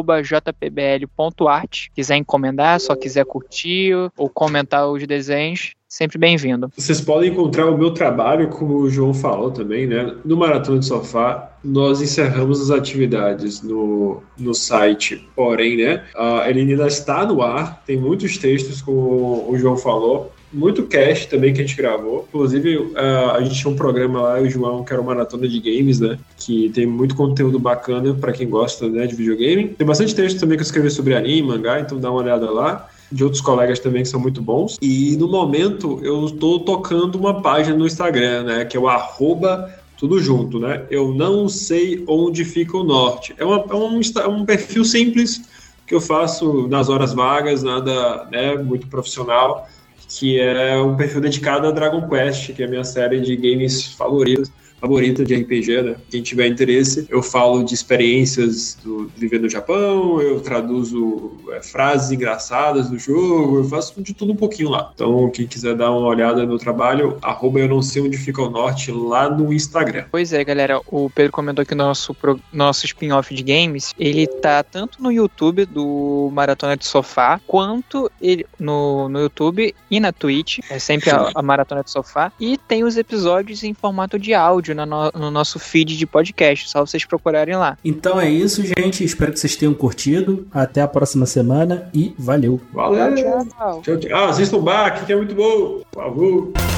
@jpbl.art. Quiser encomendar, só quiser curtir ou comentar os desenhos, sempre bem-vindo. Vocês podem encontrar o meu trabalho, como o João falou também, né? No Maratona de Sofá, nós encerramos as atividades no site, porém, né? Ele ainda está no ar, tem muitos textos, como o João falou, muito cast também que a gente gravou. Inclusive, a gente tinha um programa lá, o João, que era o Maratona de Games, né? Que tem muito conteúdo bacana para quem gosta, né, de videogame. Tem bastante texto também que eu escrevi sobre anime, mangá, então dá uma olhada lá. De outros colegas também que são muito bons. E no momento eu estou tocando uma página no Instagram, né? Que é o tudo junto, né? Eu não sei onde fica o norte. É um perfil simples que eu faço nas horas vagas, nada, né, muito profissional, que é um perfil dedicado a Dragon Quest, que é a minha série de games favorita de RPG, né? Quem tiver interesse, eu falo de experiências do viver no Japão, eu traduzo frases engraçadas do jogo, eu faço de tudo um pouquinho lá. Então, quem quiser dar uma olhada no meu trabalho, @eu não sei onde fica o norte, lá no Instagram. Pois é, galera, o Pedro comentou que o nosso spin-off de games, ele tá tanto no YouTube do Maratona de Sofá, quanto no YouTube e na Twitch, é sempre a Maratona de Sofá, e tem os episódios em formato de áudio no nosso feed de podcast, só vocês procurarem lá. Então é isso, gente. Espero que vocês tenham curtido. Até a próxima semana e valeu. Valeu. Tchau. Assistam o Bach, que é muito bom. Por favor.